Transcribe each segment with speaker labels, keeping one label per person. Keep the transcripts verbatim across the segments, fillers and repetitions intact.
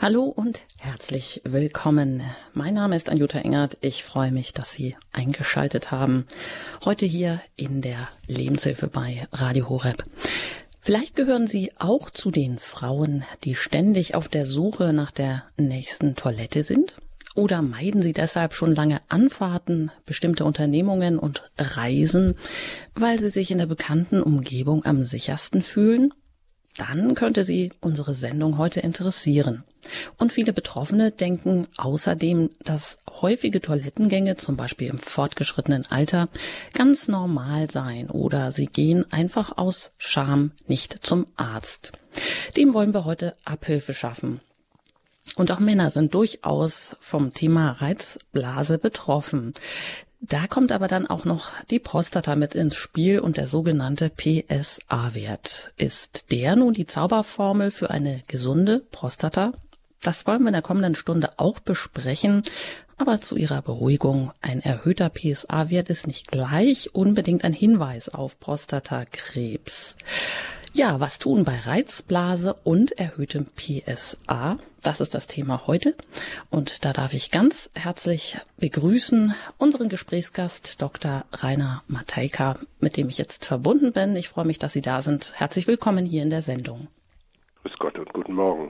Speaker 1: Hallo und herzlich willkommen. Mein Name ist Anjuta Engert. Ich freue mich, dass Sie eingeschaltet haben. Heute hier in der Lebenshilfe bei Radio Horeb. Vielleicht gehören Sie auch zu den Frauen, die ständig auf der Suche nach der nächsten Toilette sind? Oder meiden Sie deshalb schon lange Anfahrten, bestimmte Unternehmungen und Reisen, weil Sie sich in der bekannten Umgebung am sichersten fühlen? Dann könnte Sie unsere Sendung heute interessieren. Und viele Betroffene denken außerdem, dass häufige Toilettengänge, zum Beispiel im fortgeschrittenen Alter, ganz normal seien oder sie gehen einfach aus Scham nicht zum Arzt. Dem wollen wir heute Abhilfe schaffen. Und auch Männer sind durchaus vom Thema Reizblase betroffen. Da kommt aber dann auch noch die Prostata mit ins Spiel und der sogenannte P S A-Wert. Ist der nun die Zauberformel für eine gesunde Prostata? Das wollen wir in der kommenden Stunde auch besprechen. Aber zu Ihrer Beruhigung, ein erhöhter P S A-Wert ist nicht gleich unbedingt ein Hinweis auf Prostatakrebs. Ja, was tun bei Reizblase und erhöhtem P S A? Das ist das Thema heute. Und da darf ich ganz herzlich begrüßen unseren Gesprächsgast Doktor Rainer Matejka, mit dem ich jetzt verbunden bin. Ich freue mich, dass Sie da sind. Herzlich willkommen hier in der Sendung.
Speaker 2: Grüß Gott und guten Morgen.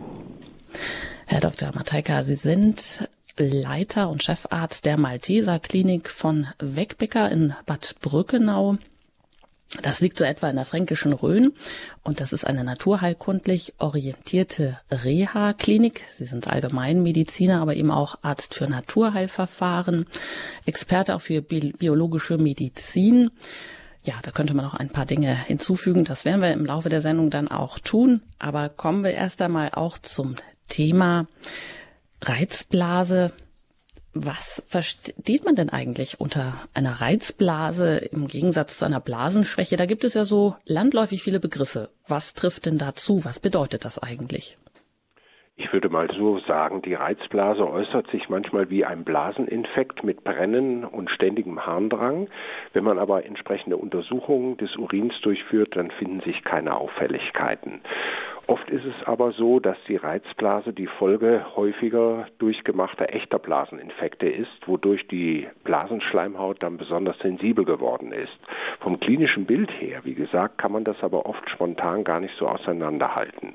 Speaker 1: Herr Doktor Matejka, Sie sind Leiter und Chefarzt der Malteser Klinik von Wegbecker in Bad Brückenau. Das liegt so etwa in der fränkischen Rhön und das ist eine naturheilkundlich orientierte Reha-Klinik. Sie sind Allgemeinmediziner, aber eben auch Arzt für Naturheilverfahren, Experte auch für bi- biologische Medizin. Ja, da könnte man noch ein paar Dinge hinzufügen. Das werden wir im Laufe der Sendung dann auch tun. Aber kommen wir erst einmal auch zum Thema Reizblase. Was versteht man denn eigentlich unter einer Reizblase im Gegensatz zu einer Blasenschwäche? Da gibt es ja so landläufig viele Begriffe. Was trifft denn dazu? Was bedeutet das eigentlich?
Speaker 2: Ich würde mal so sagen, die Reizblase äußert sich manchmal wie ein Blaseninfekt mit Brennen und ständigem Harndrang. Wenn man aber entsprechende Untersuchungen des Urins durchführt, dann finden sich keine Auffälligkeiten. Oft ist es aber so, dass die Reizblase die Folge häufiger durchgemachter echter Blaseninfekte ist, wodurch die Blasenschleimhaut dann besonders sensibel geworden ist. Vom klinischen Bild her, wie gesagt, kann man das aber oft spontan gar nicht so auseinanderhalten.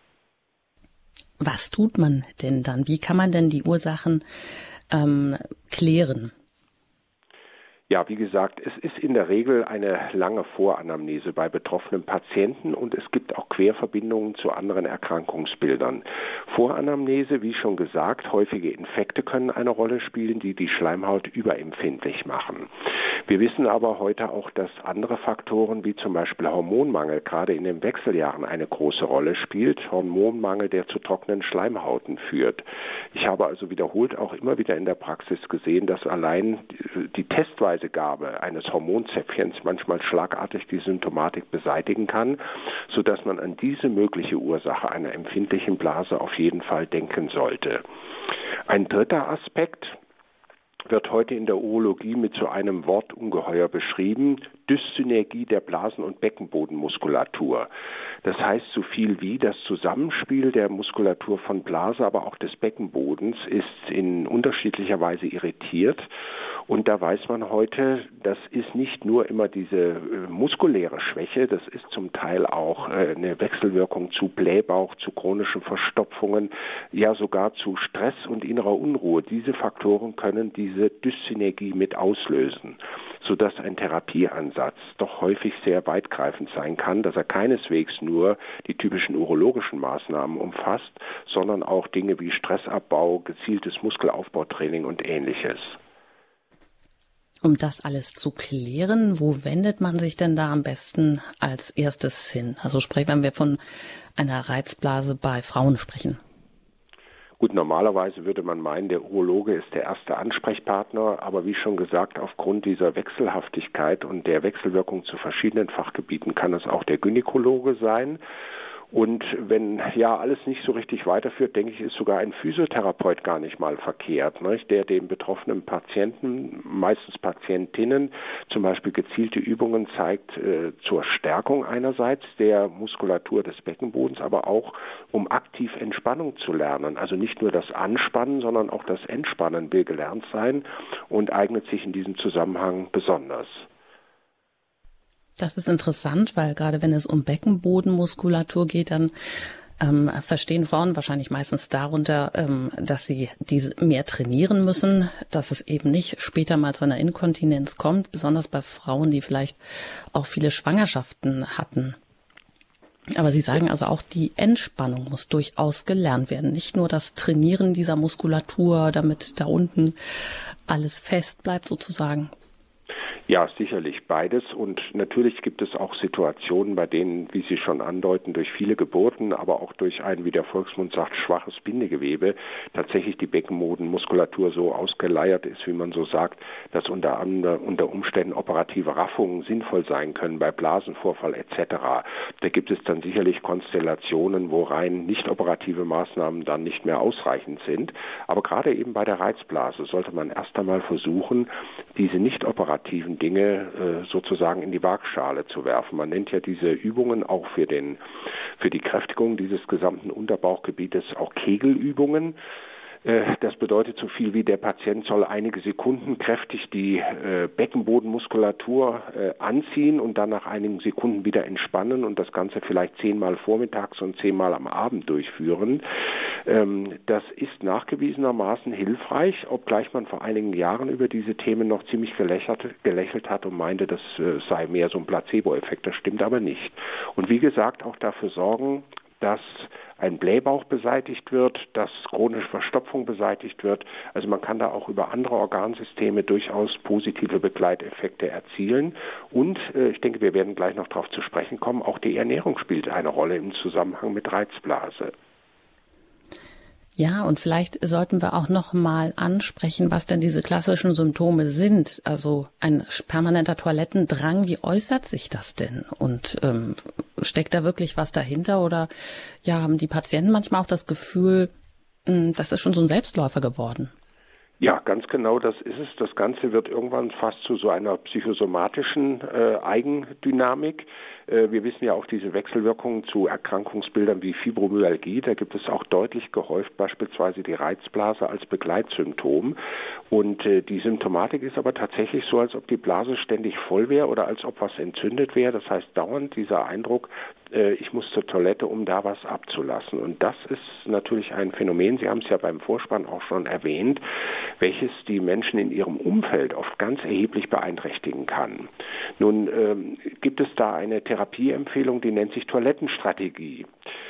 Speaker 1: Was tut man denn dann? Wie kann man denn die Ursachen ähm, klären?
Speaker 2: Ja, wie gesagt, es ist in der Regel eine lange Voranamnese bei betroffenen Patienten und es gibt auch Querverbindungen zu anderen Erkrankungsbildern. Voranamnese, wie schon gesagt, häufige Infekte können eine Rolle spielen, die die Schleimhaut überempfindlich machen. Wir wissen aber heute auch, dass andere Faktoren wie zum Beispiel Hormonmangel gerade in den Wechseljahren eine große Rolle spielt. Hormonmangel, der zu trockenen Schleimhauten führt. Ich habe also wiederholt auch immer wieder in der Praxis gesehen, dass allein die Testweise Gabe eines Hormonzäpfchens manchmal schlagartig die Symptomatik beseitigen kann, sodass man an diese mögliche Ursache einer empfindlichen Blase auf jeden Fall denken sollte. Ein dritter Aspekt wird heute in der Urologie mit so einem Wortungeheuer beschrieben: Dyssynergie der Blasen- und Beckenbodenmuskulatur. Das heißt so viel wie das Zusammenspiel der Muskulatur von Blase, aber auch des Beckenbodens ist in unterschiedlicher Weise irritiert. Und da weiß man heute, das ist nicht nur immer diese äh, muskuläre Schwäche, das ist zum Teil auch äh, eine Wechselwirkung zu Blähbauch, zu chronischen Verstopfungen, ja sogar zu Stress und innerer Unruhe. Diese Faktoren können diese Dyssynergie mit auslösen, sodass ein Therapieansatz doch häufig sehr weitgreifend sein kann, dass er keineswegs nur die typischen urologischen Maßnahmen umfasst, sondern auch Dinge wie Stressabbau, gezieltes Muskelaufbautraining und Ähnliches.
Speaker 1: Um das alles zu klären, wo wendet man sich denn da am besten als erstes hin? Also sprich, wenn wir von einer Reizblase bei Frauen sprechen.
Speaker 2: Gut, normalerweise würde man meinen, der Urologe ist der erste Ansprechpartner, aber wie schon gesagt, aufgrund dieser Wechselhaftigkeit und der Wechselwirkung zu verschiedenen Fachgebieten kann es auch der Gynäkologe sein. Und wenn ja alles nicht so richtig weiterführt, denke ich, ist sogar ein Physiotherapeut gar nicht mal verkehrt, nicht? Der den betroffenen Patienten, meistens Patientinnen, zum Beispiel gezielte Übungen zeigt äh, zur Stärkung einerseits der Muskulatur des Beckenbodens, aber auch um aktiv Entspannung zu lernen. Also nicht nur das Anspannen, sondern auch das Entspannen will gelernt sein und eignet sich in diesem Zusammenhang besonders.
Speaker 1: Das ist interessant, weil gerade wenn es um Beckenbodenmuskulatur geht, dann ähm, verstehen Frauen wahrscheinlich meistens darunter, ähm, dass sie diese mehr trainieren müssen, dass es eben nicht später mal zu einer Inkontinenz kommt, besonders bei Frauen, die vielleicht auch viele Schwangerschaften hatten. Aber Sie sagen also auch, die Entspannung muss durchaus gelernt werden. Nicht nur das Trainieren dieser Muskulatur, damit da unten alles fest bleibt sozusagen.
Speaker 2: Ja, sicherlich beides. Und natürlich gibt es auch Situationen, bei denen, wie Sie schon andeuten, durch viele Geburten, aber auch durch ein, wie der Volksmund sagt, schwaches Bindegewebe, tatsächlich die Beckenbodenmuskulatur so ausgeleiert ist, wie man so sagt, dass unter, unter Umständen operative Raffungen sinnvoll sein können, bei Blasenvorfall et cetera. Da gibt es dann sicherlich Konstellationen, wo rein nicht operative Maßnahmen dann nicht mehr ausreichend sind. Aber gerade eben bei der Reizblase sollte man erst einmal versuchen, diese nicht operativen Dinge äh, sozusagen in die Waagschale zu werfen. Man nennt ja diese Übungen auch für den, für die Kräftigung dieses gesamten Unterbauchgebietes auch Kegelübungen. Das bedeutet so viel wie, der Patient soll einige Sekunden kräftig die äh, Beckenbodenmuskulatur äh, anziehen und dann nach einigen Sekunden wieder entspannen und das Ganze vielleicht zehnmal vormittags und zehnmal am Abend durchführen. Ähm, das ist nachgewiesenermaßen hilfreich, obgleich man vor einigen Jahren über diese Themen noch ziemlich gelächelt, gelächelt hat und meinte, das äh, sei mehr so ein Placebo-Effekt. Das stimmt aber nicht. Und wie gesagt, auch dafür sorgen, dass ein Blähbauch beseitigt wird, dass chronische Verstopfung beseitigt wird. Also man kann da auch über andere Organsysteme durchaus positive Begleiteffekte erzielen. Und äh, ich denke, wir werden gleich noch darauf zu sprechen kommen, auch die Ernährung spielt eine Rolle im Zusammenhang mit Reizblase.
Speaker 1: Ja, und vielleicht sollten wir auch noch mal ansprechen, was denn diese klassischen Symptome sind. Also ein permanenter Toilettendrang, wie äußert sich das denn? Und ähm, steckt da wirklich was dahinter? Oder ja, haben die Patienten manchmal auch das Gefühl, mh, das ist schon so ein Selbstläufer geworden?
Speaker 2: Ja, ganz genau, das ist es. Das Ganze wird irgendwann fast zu so einer psychosomatischen äh, Eigendynamik. Äh, wir wissen ja auch diese Wechselwirkungen zu Erkrankungsbildern wie Fibromyalgie. Da gibt es auch deutlich gehäuft beispielsweise die Reizblase als Begleitsymptom. Und äh, die Symptomatik ist aber tatsächlich so, als ob die Blase ständig voll wäre oder als ob was entzündet wäre. Das heißt dauernd dieser Eindruck, ich muss zur Toilette, um da was abzulassen. Und das ist natürlich ein Phänomen, Sie haben es ja beim Vorspann auch schon erwähnt, welches die Menschen in ihrem Umfeld oft ganz erheblich beeinträchtigen kann. Nun ähm, gibt es da eine Therapieempfehlung, die nennt sich Toilettenstrategie.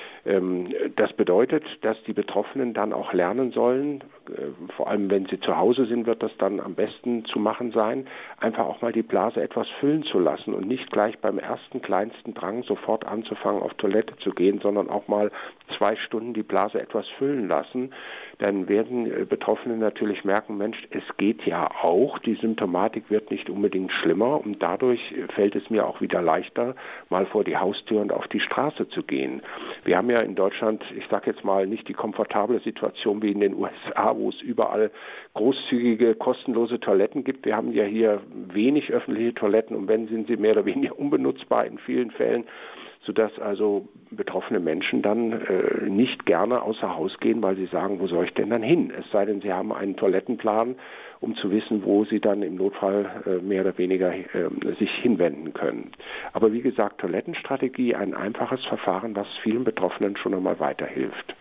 Speaker 2: Das bedeutet, dass die Betroffenen dann auch lernen sollen, vor allem wenn sie zu Hause sind, wird das dann am besten zu machen sein, einfach auch mal die Blase etwas füllen zu lassen und nicht gleich beim ersten kleinsten Drang sofort anzufangen, auf Toilette zu gehen, sondern auch mal zwei Stunden die Blase etwas füllen lassen. Dann werden Betroffene natürlich merken, Mensch, es geht ja auch, die Symptomatik wird nicht unbedingt schlimmer und dadurch fällt es mir auch wieder leichter, mal vor die Haustür und auf die Straße zu gehen. Wir haben ja in Deutschland, ich sage jetzt mal, nicht die komfortable Situation wie in den U S A, wo es überall großzügige, kostenlose Toiletten gibt. Wir haben ja hier wenig öffentliche Toiletten und wenn, sind sie mehr oder weniger unbenutzbar in vielen Fällen, sodass also betroffene Menschen dann äh, nicht gerne außer Haus gehen, weil sie sagen, wo soll ich denn dann hin? Es sei denn, sie haben einen Toilettenplan, um zu wissen, wo sie dann im Notfall äh, mehr oder weniger äh, sich hinwenden können. Aber wie gesagt, Toilettenstrategie, ein einfaches Verfahren, was vielen Betroffenen schon einmal weiterhilft.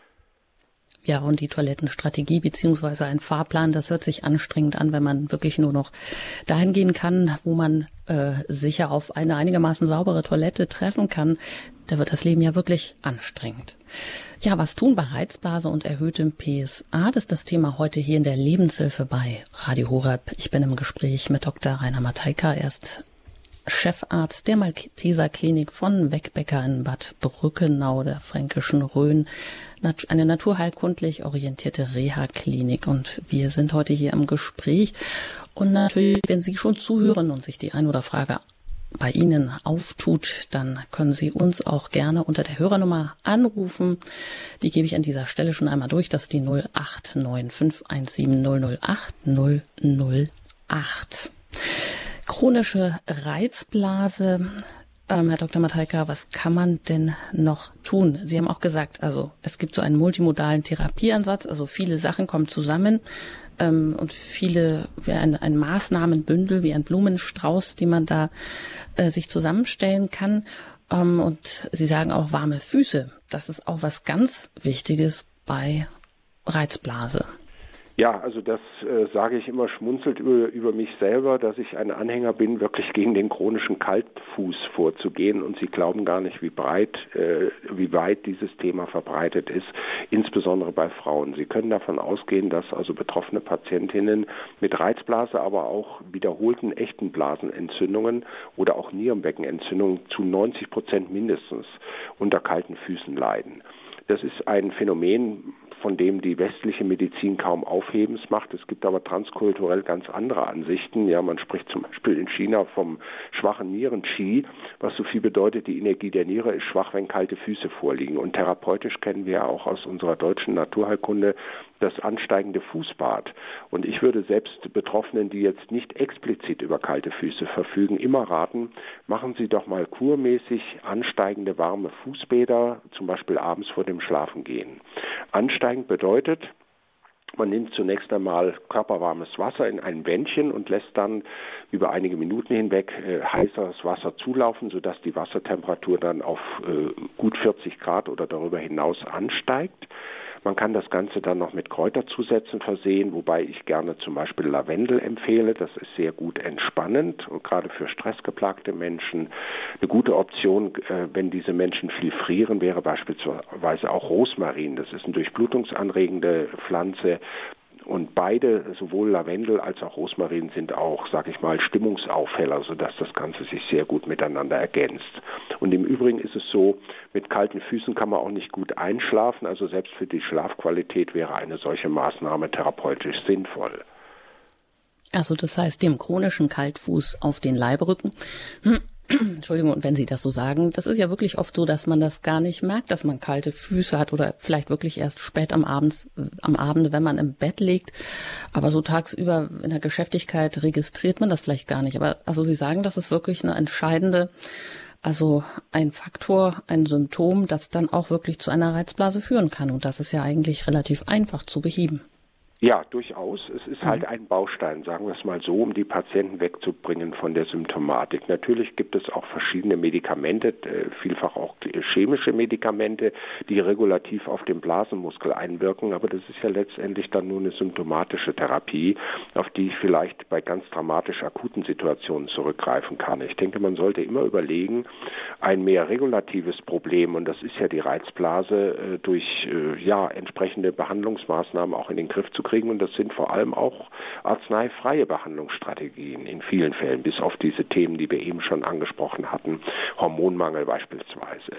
Speaker 1: Ja, und die Toilettenstrategie beziehungsweise ein Fahrplan, das hört sich anstrengend an, wenn man wirklich nur noch dahin gehen kann, wo man äh, sicher auf eine einigermaßen saubere Toilette treffen kann. Da wird das Leben ja wirklich anstrengend. Ja, was tun bei Reizblase und erhöhtem P S A? Das ist das Thema heute hier in der Lebenshilfe bei Radio Horeb. Ich bin im Gespräch mit Doktor Rainer Matejka. Er ist Chefarzt der Malteser Klinik von Wegbecker in Bad Brückenau, der Fränkischen Rhön, eine naturheilkundlich orientierte Reha-Klinik. Und wir sind heute hier im Gespräch. Und natürlich, wenn Sie schon zuhören und sich die ein oder Frage bei Ihnen auftut, dann können Sie uns auch gerne unter der Hörernummer anrufen. Die gebe ich an dieser Stelle schon einmal durch. Das ist die null acht neun fünf eins sieben null null acht null null acht. Chronische Reizblase. Ähm, Herr Doktor Matejka, was kann man denn noch tun? Sie haben auch gesagt, also es gibt so einen multimodalen Therapieansatz, also viele Sachen kommen zusammen. Und viele, wie ein, ein Maßnahmenbündel, wie ein Blumenstrauß, die man da äh, sich zusammenstellen kann. Ähm, und Sie sagen auch warme Füße. Das ist auch was ganz Wichtiges bei Reizblase.
Speaker 2: Ja, also das äh, sage ich immer schmunzelt über, über mich selber, dass ich ein Anhänger bin, wirklich gegen den chronischen Kaltfuß vorzugehen. Und Sie glauben gar nicht, wie breit, äh, wie weit dieses Thema verbreitet ist, insbesondere bei Frauen. Sie können davon ausgehen, dass also betroffene Patientinnen mit Reizblase, aber auch wiederholten echten Blasenentzündungen oder auch Nierenbeckenentzündungen zu neunzig Prozent mindestens unter kalten Füßen leiden. Das ist ein Phänomen, von dem die westliche Medizin kaum Aufhebens macht. Es gibt aber transkulturell ganz andere Ansichten. Ja, man spricht zum Beispiel in China vom schwachen Nieren-Qi, was so viel bedeutet, die Energie der Niere ist schwach, wenn kalte Füße vorliegen. Und therapeutisch kennen wir ja auch aus unserer deutschen Naturheilkunde das ansteigende Fußbad. Und ich würde selbst Betroffenen, die jetzt nicht explizit über kalte Füße verfügen, immer raten, machen Sie doch mal kurmäßig ansteigende warme Fußbäder, zum Beispiel abends vor dem Schlafengehen. Ansteigend bedeutet, man nimmt zunächst einmal körperwarmes Wasser in ein Wändchen und lässt dann über einige Minuten hinweg äh, heißeres Wasser zulaufen, sodass die Wassertemperatur dann auf äh, gut vierzig Grad oder darüber hinaus ansteigt. Man kann das Ganze dann noch mit Kräuterzusätzen versehen, wobei ich gerne zum Beispiel Lavendel empfehle. Das ist sehr gut entspannend und gerade für stressgeplagte Menschen eine gute Option, äh, wenn diese Menschen viel frieren, wäre beispielsweise auch Rosmarin. Das ist eine durchblutungsanregende Pflanze. Und beide, sowohl Lavendel als auch Rosmarin, sind auch, sag ich mal, Stimmungsaufheller, sodass das Ganze sich sehr gut miteinander ergänzt. Und im Übrigen ist es so, mit kalten Füßen kann man auch nicht gut einschlafen. Also selbst für die Schlafqualität wäre eine solche Maßnahme therapeutisch sinnvoll.
Speaker 1: Also das heißt, dem chronischen Kaltfuß auf den Leib rücken. Entschuldigung, und wenn Sie das so sagen, das ist ja wirklich oft so, dass man das gar nicht merkt, dass man kalte Füße hat oder vielleicht wirklich erst spät am Abend, am Abend, wenn man im Bett liegt. Aber so tagsüber in der Geschäftigkeit registriert man das vielleicht gar nicht. Aber also Sie sagen, das ist wirklich eine entscheidende, also ein Faktor, ein Symptom, das dann auch wirklich zu einer Reizblase führen kann. Und das ist ja eigentlich relativ einfach zu beheben.
Speaker 2: Ja, durchaus. Es ist halt ein Baustein, sagen wir es mal so, um die Patienten wegzubringen von der Symptomatik. Natürlich gibt es auch verschiedene Medikamente, vielfach auch chemische Medikamente, die regulativ auf den Blasenmuskel einwirken, aber das ist ja letztendlich dann nur eine symptomatische Therapie, auf die ich vielleicht bei ganz dramatisch akuten Situationen zurückgreifen kann. Ich denke, man sollte immer überlegen, ein mehr regulatives Problem, und das ist ja die Reizblase, durch ja, entsprechende Behandlungsmaßnahmen auch in den Griff zu kriegen. Und das sind vor allem auch arzneifreie Behandlungsstrategien in vielen Fällen, bis auf diese Themen, die wir eben schon angesprochen hatten, Hormonmangel beispielsweise.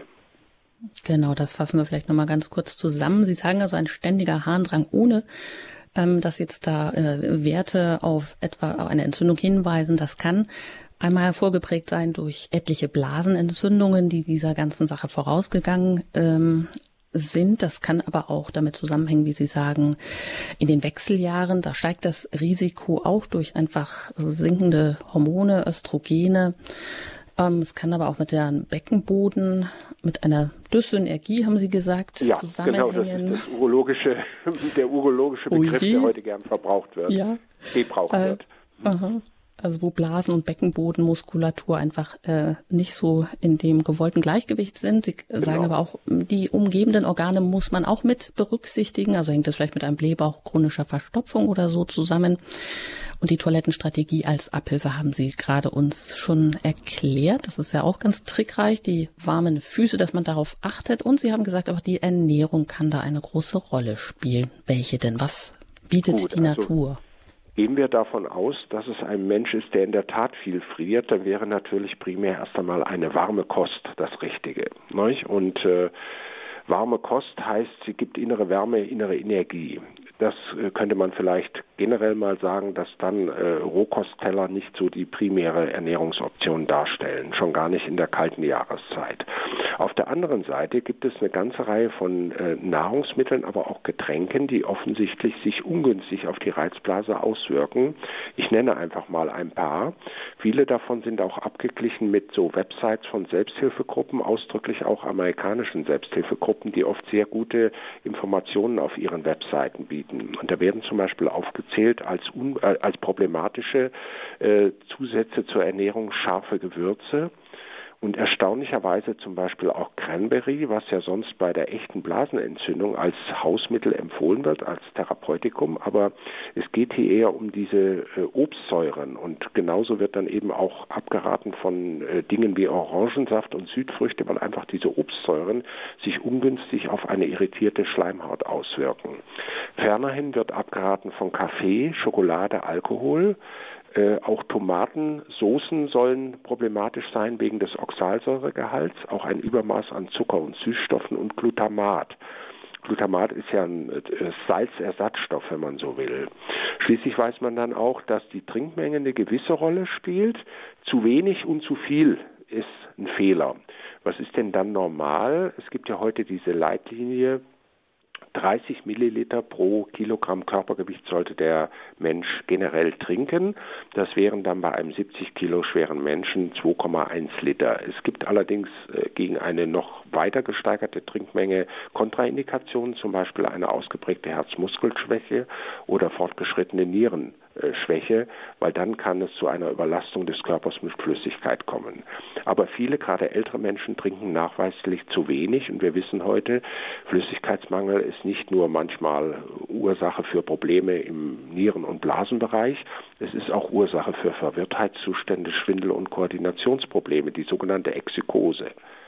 Speaker 1: Genau, das fassen wir vielleicht nochmal ganz kurz zusammen. Sie sagen also ein ständiger Harndrang, ohne ähm, dass jetzt da äh, Werte auf etwa auf eine Entzündung hinweisen. Das kann einmal hervorgeprägt sein durch etliche Blasenentzündungen, die dieser ganzen Sache vorausgegangen ähm, sind. Das kann aber auch damit zusammenhängen, wie Sie sagen, in den Wechseljahren. Da steigt das Risiko auch durch einfach sinkende Hormone, Östrogene. Ähm, es kann aber auch mit dem Beckenboden, mit einer Dyssynergie, haben Sie gesagt,
Speaker 2: ja,
Speaker 1: zusammenhängen.
Speaker 2: Genau, das ist das urologische, der urologische Begriff,
Speaker 1: Oje.
Speaker 2: der heute gern verbraucht wird,
Speaker 1: ja.
Speaker 2: gebraucht
Speaker 1: äh,
Speaker 2: wird.
Speaker 1: Aha. Also wo Blasen- und Beckenbodenmuskulatur einfach äh, nicht so in dem gewollten Gleichgewicht sind. Sie genau. sagen aber auch, die umgebenden Organe muss man auch mit berücksichtigen. Also hängt das vielleicht mit einem Blähbauch, chronischer Verstopfung oder so zusammen. Und die Toilettenstrategie als Abhilfe haben Sie gerade uns schon erklärt. Das ist ja auch ganz trickreich, die warmen Füße, dass man darauf achtet. Und Sie haben gesagt, auch die Ernährung kann da eine große Rolle spielen. Welche denn? Was bietet
Speaker 2: Gut,
Speaker 1: die Natur?
Speaker 2: Also gehen wir davon aus, dass es ein Mensch ist, der in der Tat viel friert, dann wäre natürlich primär erst einmal eine warme Kost das Richtige. Nicht? Und äh, warme Kost heißt, sie gibt innere Wärme, innere Energie. das könnte man vielleicht generell mal sagen, dass dann äh, Rohkostteller nicht so die primäre Ernährungsoption darstellen, schon gar nicht in der kalten Jahreszeit. Auf der anderen Seite gibt es eine ganze Reihe von äh, Nahrungsmitteln, aber auch Getränken, die offensichtlich sich ungünstig auf die Reizblase auswirken. Ich nenne einfach mal ein paar. Viele davon sind auch abgeglichen mit so Websites von Selbsthilfegruppen, ausdrücklich auch amerikanischen Selbsthilfegruppen, die oft sehr gute Informationen auf ihren Webseiten bieten. Und da werden zum Beispiel aufgezählt als, un, äh, als problematische äh, Zusätze zur Ernährung scharfe Gewürze. Und erstaunlicherweise zum Beispiel auch Cranberry, was ja sonst bei der echten Blasenentzündung als Hausmittel empfohlen wird, als Therapeutikum. Aber es geht hier eher um diese äh, Obstsäuren. Und genauso wird dann eben auch abgeraten von äh, Dingen wie Orangensaft und Südfrüchte, weil einfach diese Obstsäuren sich ungünstig auf eine irritierte Schleimhaut auswirken. Fernerhin wird abgeraten von Kaffee, Schokolade, Alkohol. Äh, auch Tomatensoßen sollen problematisch sein wegen des Oxalsäuregehalts, auch ein Übermaß an Zucker und Süßstoffen und Glutamat. Glutamat ist ja ein äh, Salzersatzstoff, wenn man so will. Schließlich weiß man dann auch, dass die Trinkmenge eine gewisse Rolle spielt. Zu wenig und zu viel ist ein Fehler. Was ist denn dann normal? Es gibt ja heute diese Leitlinie, dreißig Milliliter pro Kilogramm Körpergewicht sollte der Mensch generell trinken. Das wären dann bei einem siebzig Kilo schweren Menschen zwei Komma eins Liter. Es gibt allerdings äh, gegen eine noch weiter gesteigerte Trinkmenge Kontraindikationen, zum Beispiel eine ausgeprägte Herzmuskelschwäche oder fortgeschrittene Nierenschwäche, weil dann kann es zu einer Überlastung des Körpers mit Flüssigkeit kommen. Aber viele, gerade ältere Menschen, trinken nachweislich zu wenig und wir wissen heute, Flüssigkeitsmangel ist nicht nur manchmal Ursache für Probleme im Nieren- und Blasenbereich, es ist auch Ursache für Verwirrtheitszustände, Schwindel und Koordinationsprobleme, die sogenannte Exykose.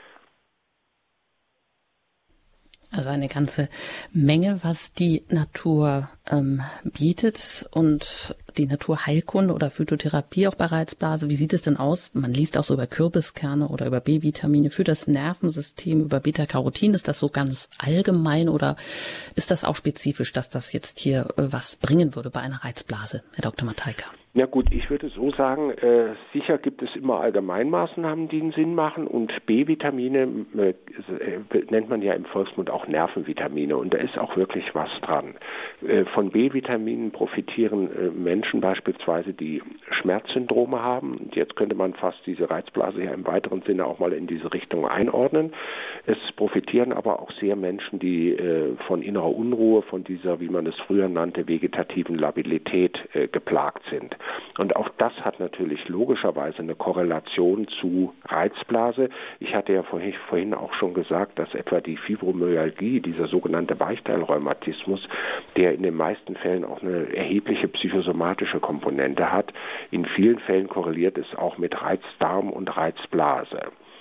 Speaker 1: Also eine ganze Menge, was die Natur ähm, bietet und die Naturheilkunde oder Phytotherapie auch bei Reizblase. Wie sieht es denn aus? Man liest auch so über Kürbiskerne oder über B-Vitamine für das Nervensystem, über Beta-Carotin. Ist das so ganz allgemein oder ist das auch spezifisch, dass das jetzt hier äh, was bringen würde bei einer Reizblase, Herr Doktor Matejka?
Speaker 2: Ja gut, ich würde so sagen, äh, sicher gibt es immer Allgemeinmaßnahmen, die einen Sinn machen und B-Vitamine äh, nennt man ja im Volksmund auch Nervenvitamine und da ist auch wirklich was dran. Äh, von B-Vitaminen profitieren äh, Menschen beispielsweise, die Schmerzsyndrome haben und jetzt könnte man fast diese Reizblase ja im weiteren Sinne auch mal in diese Richtung einordnen. Es profitieren aber auch sehr Menschen, die äh, von innerer Unruhe, von dieser, wie man es früher nannte, vegetativen Labilität äh, geplagt sind. Und auch das hat natürlich logischerweise eine Korrelation zu Reizblase. Ich hatte ja vorhin, vorhin auch schon gesagt, dass etwa die Fibromyalgie, dieser sogenannte Weichteilrheumatismus, der in den meisten Fällen auch eine erhebliche psychosomatische Komponente hat, in vielen Fällen korreliert es auch mit Reizdarm und Reizblase.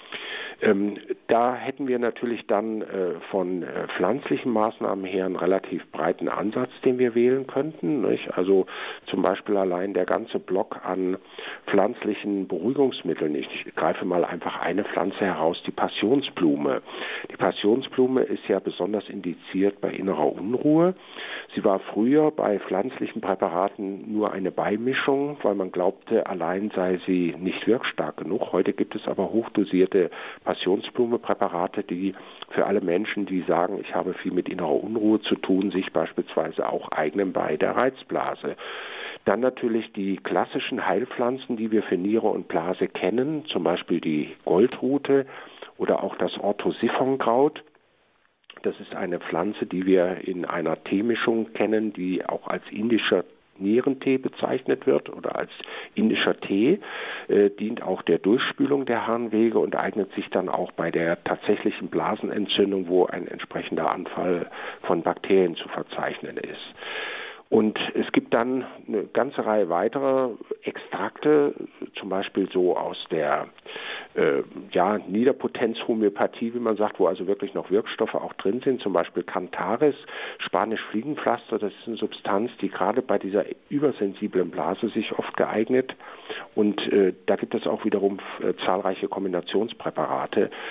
Speaker 2: Ähm, da hätten wir natürlich dann äh, von äh, pflanzlichen Maßnahmen her einen relativ breiten Ansatz, den wir wählen könnten, nicht? Also zum Beispiel allein der ganze Block an pflanzlichen Beruhigungsmitteln. Ich greife mal einfach eine Pflanze heraus, die Passionsblume. Die Passionsblume ist ja besonders indiziert bei innerer Unruhe. Sie war früher bei pflanzlichen Präparaten nur eine Beimischung, weil man glaubte, allein sei sie nicht wirkstark genug. Heute gibt es aber hochdosierte Passionsblume-Präparate, die für alle Menschen, die sagen, ich habe viel mit innerer Unruhe zu tun, sich beispielsweise auch eignen bei der Reizblase. Dann natürlich die klassischen Heilpflanzen, die wir für Niere und Blase kennen, zum Beispiel die Goldrute oder auch das Orthosiphonkraut. Das ist eine Pflanze, die wir in einer Teemischung kennen, die auch als indischer Nierentee bezeichnet wird oder als indischer Tee, äh, dient auch der Durchspülung der Harnwege und eignet sich dann auch bei der tatsächlichen Blasenentzündung, wo ein entsprechender Anfall von Bakterien zu verzeichnen ist. Und es gibt dann eine ganze Reihe weiterer Extrakte, zum Beispiel so aus der äh, ja, Niederpotenz-Homöopathie, wie man sagt, wo also wirklich noch Wirkstoffe auch drin sind, zum Beispiel Cantaris, Spanisch Fliegenpflaster, das ist eine Substanz, die gerade bei dieser übersensiblen Blase sich oft geeignet. Und äh, da gibt es auch wiederum äh, zahlreiche Kombinationspräparate,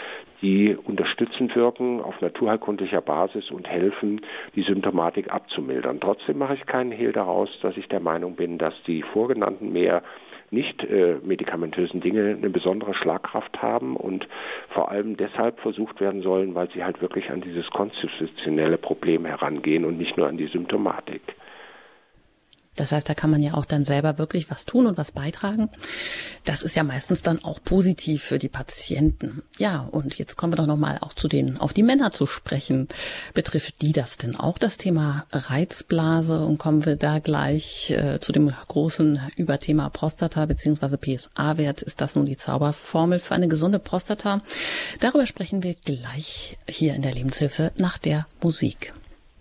Speaker 2: die unterstützend wirken auf naturheilkundlicher Basis und helfen, die Symptomatik abzumildern. Trotzdem mache ich keinen Hehl daraus, dass ich der Meinung bin, dass die vorgenannten mehr nicht äh, medikamentösen Dinge eine besondere Schlagkraft haben und vor allem deshalb versucht werden sollen, weil sie halt wirklich an dieses konstitutionelle Problem herangehen und nicht nur an die Symptomatik.
Speaker 1: Das heißt, da kann man ja auch dann selber wirklich was tun und was beitragen. Das ist ja meistens dann auch positiv für die Patienten. Ja, und jetzt kommen wir doch nochmal auch zu den, auf die Männer zu sprechen. Betrifft die das denn auch, das Thema Reizblase? Und kommen wir da gleich äh, zu dem großen Überthema Prostata bzw. P S A-Wert. Ist das nun die Zauberformel für eine gesunde Prostata? Darüber sprechen wir gleich hier in der Lebenshilfe nach der Musik.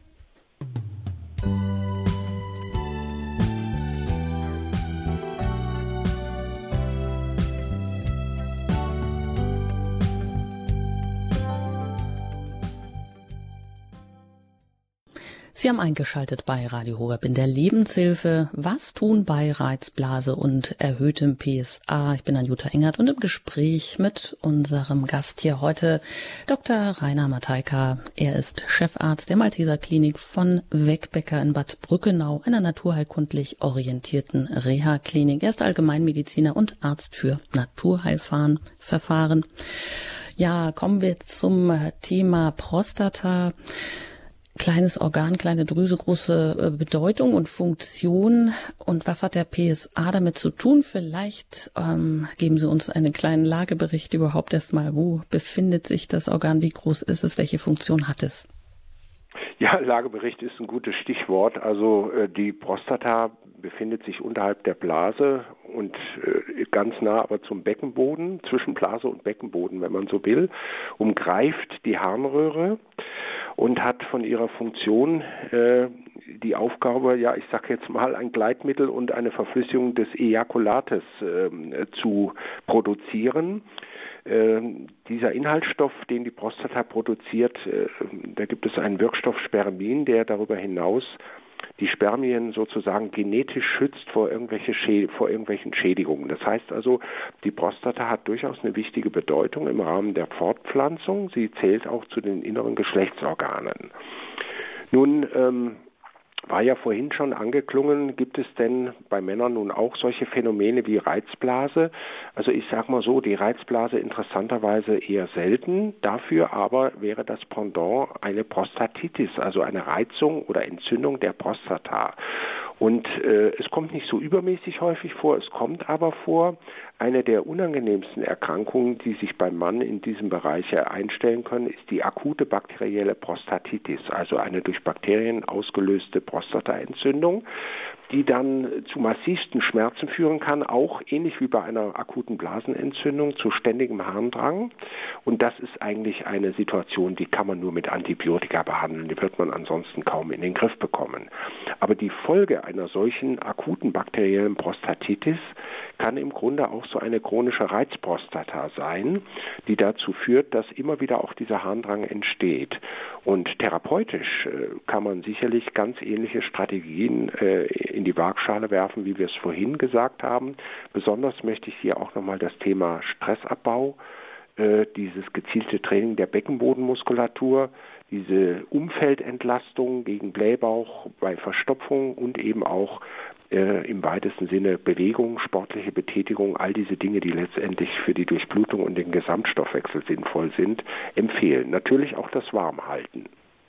Speaker 1: Sie haben eingeschaltet bei Radio Horeb in der Lebenshilfe. Was tun bei Reizblase und erhöhtem P S A? Ich bin Anjuta Engert und im Gespräch mit unserem Gast hier heute, Doktor Rainer Matejka. Er ist Chefarzt der Malteser Klinik von Wegbecker in Bad Brückenau, einer naturheilkundlich orientierten Reha-Klinik. Er ist Allgemeinmediziner und Arzt für Naturheilverfahren. Ja, kommen wir zum Thema Prostata. Kleines Organ, kleine Drüse, große Bedeutung und Funktion. Und was hat der P S A damit zu tun? Vielleicht ähm, geben Sie uns einen kleinen Lagebericht überhaupt erstmal. Wo befindet sich das Organ? Wie groß ist es? Welche Funktion hat es?
Speaker 2: Ja, Lagebericht ist ein gutes Stichwort. Also äh, die Prostata befindet sich unterhalb der Blase und äh, ganz nah aber zum Beckenboden, zwischen Blase und Beckenboden, wenn man so will, umgreift die Harnröhre und hat von ihrer Funktion äh, die Aufgabe, ja, ich sage jetzt mal, ein Gleitmittel und eine Verflüssigung des Ejakulates äh, zu produzieren. Äh, dieser Inhaltsstoff, den die Prostata produziert, äh, da gibt es einen Wirkstoff Spermin, der darüber hinaus die Spermien sozusagen genetisch schützt vor, irgendwelche Schä- vor irgendwelchen Schädigungen. Das heißt also, die Prostata hat durchaus eine wichtige Bedeutung im Rahmen der Fortpflanzung. Sie zählt auch zu den inneren Geschlechtsorganen. Nun ähm, war ja vorhin schon angeklungen, gibt es denn bei Männern nun auch solche Phänomene wie Reizblase? Also ich sage mal so, die Reizblase interessanterweise eher selten. Dafür aber wäre das Pendant eine Prostatitis, also eine Reizung oder Entzündung der Prostata. Und äh, es kommt nicht so übermäßig häufig vor, es kommt aber vor. Eine der unangenehmsten Erkrankungen, die sich beim Mann in diesem Bereich einstellen können, ist die akute bakterielle Prostatitis, also eine durch Bakterien ausgelöste Prostataentzündung, die dann zu massivsten Schmerzen führen kann, auch ähnlich wie bei einer akuten Blasenentzündung zu ständigem Harndrang. Und das ist eigentlich eine Situation, die kann man nur mit Antibiotika behandeln, die wird man ansonsten kaum in den Griff bekommen. Aber die Folge einer solchen akuten bakteriellen Prostatitis kann im Grunde auch so eine chronische Reizprostata sein, die dazu führt, dass immer wieder auch dieser Harndrang entsteht. Und therapeutisch äh, kann man sicherlich ganz ähnliche Strategien äh, in die Waagschale werfen, wie wir es vorhin gesagt haben. Besonders möchte ich hier auch nochmal das Thema Stressabbau, äh, dieses gezielte Training der Beckenbodenmuskulatur, diese Umfeldentlastung gegen Blähbauch bei Verstopfung und eben auch äh, im weitesten Sinne Bewegung, sportliche Betätigung, all diese Dinge, die letztendlich für die Durchblutung und den Gesamtstoffwechsel sinnvoll sind, empfehlen. Natürlich auch das Warmhalten.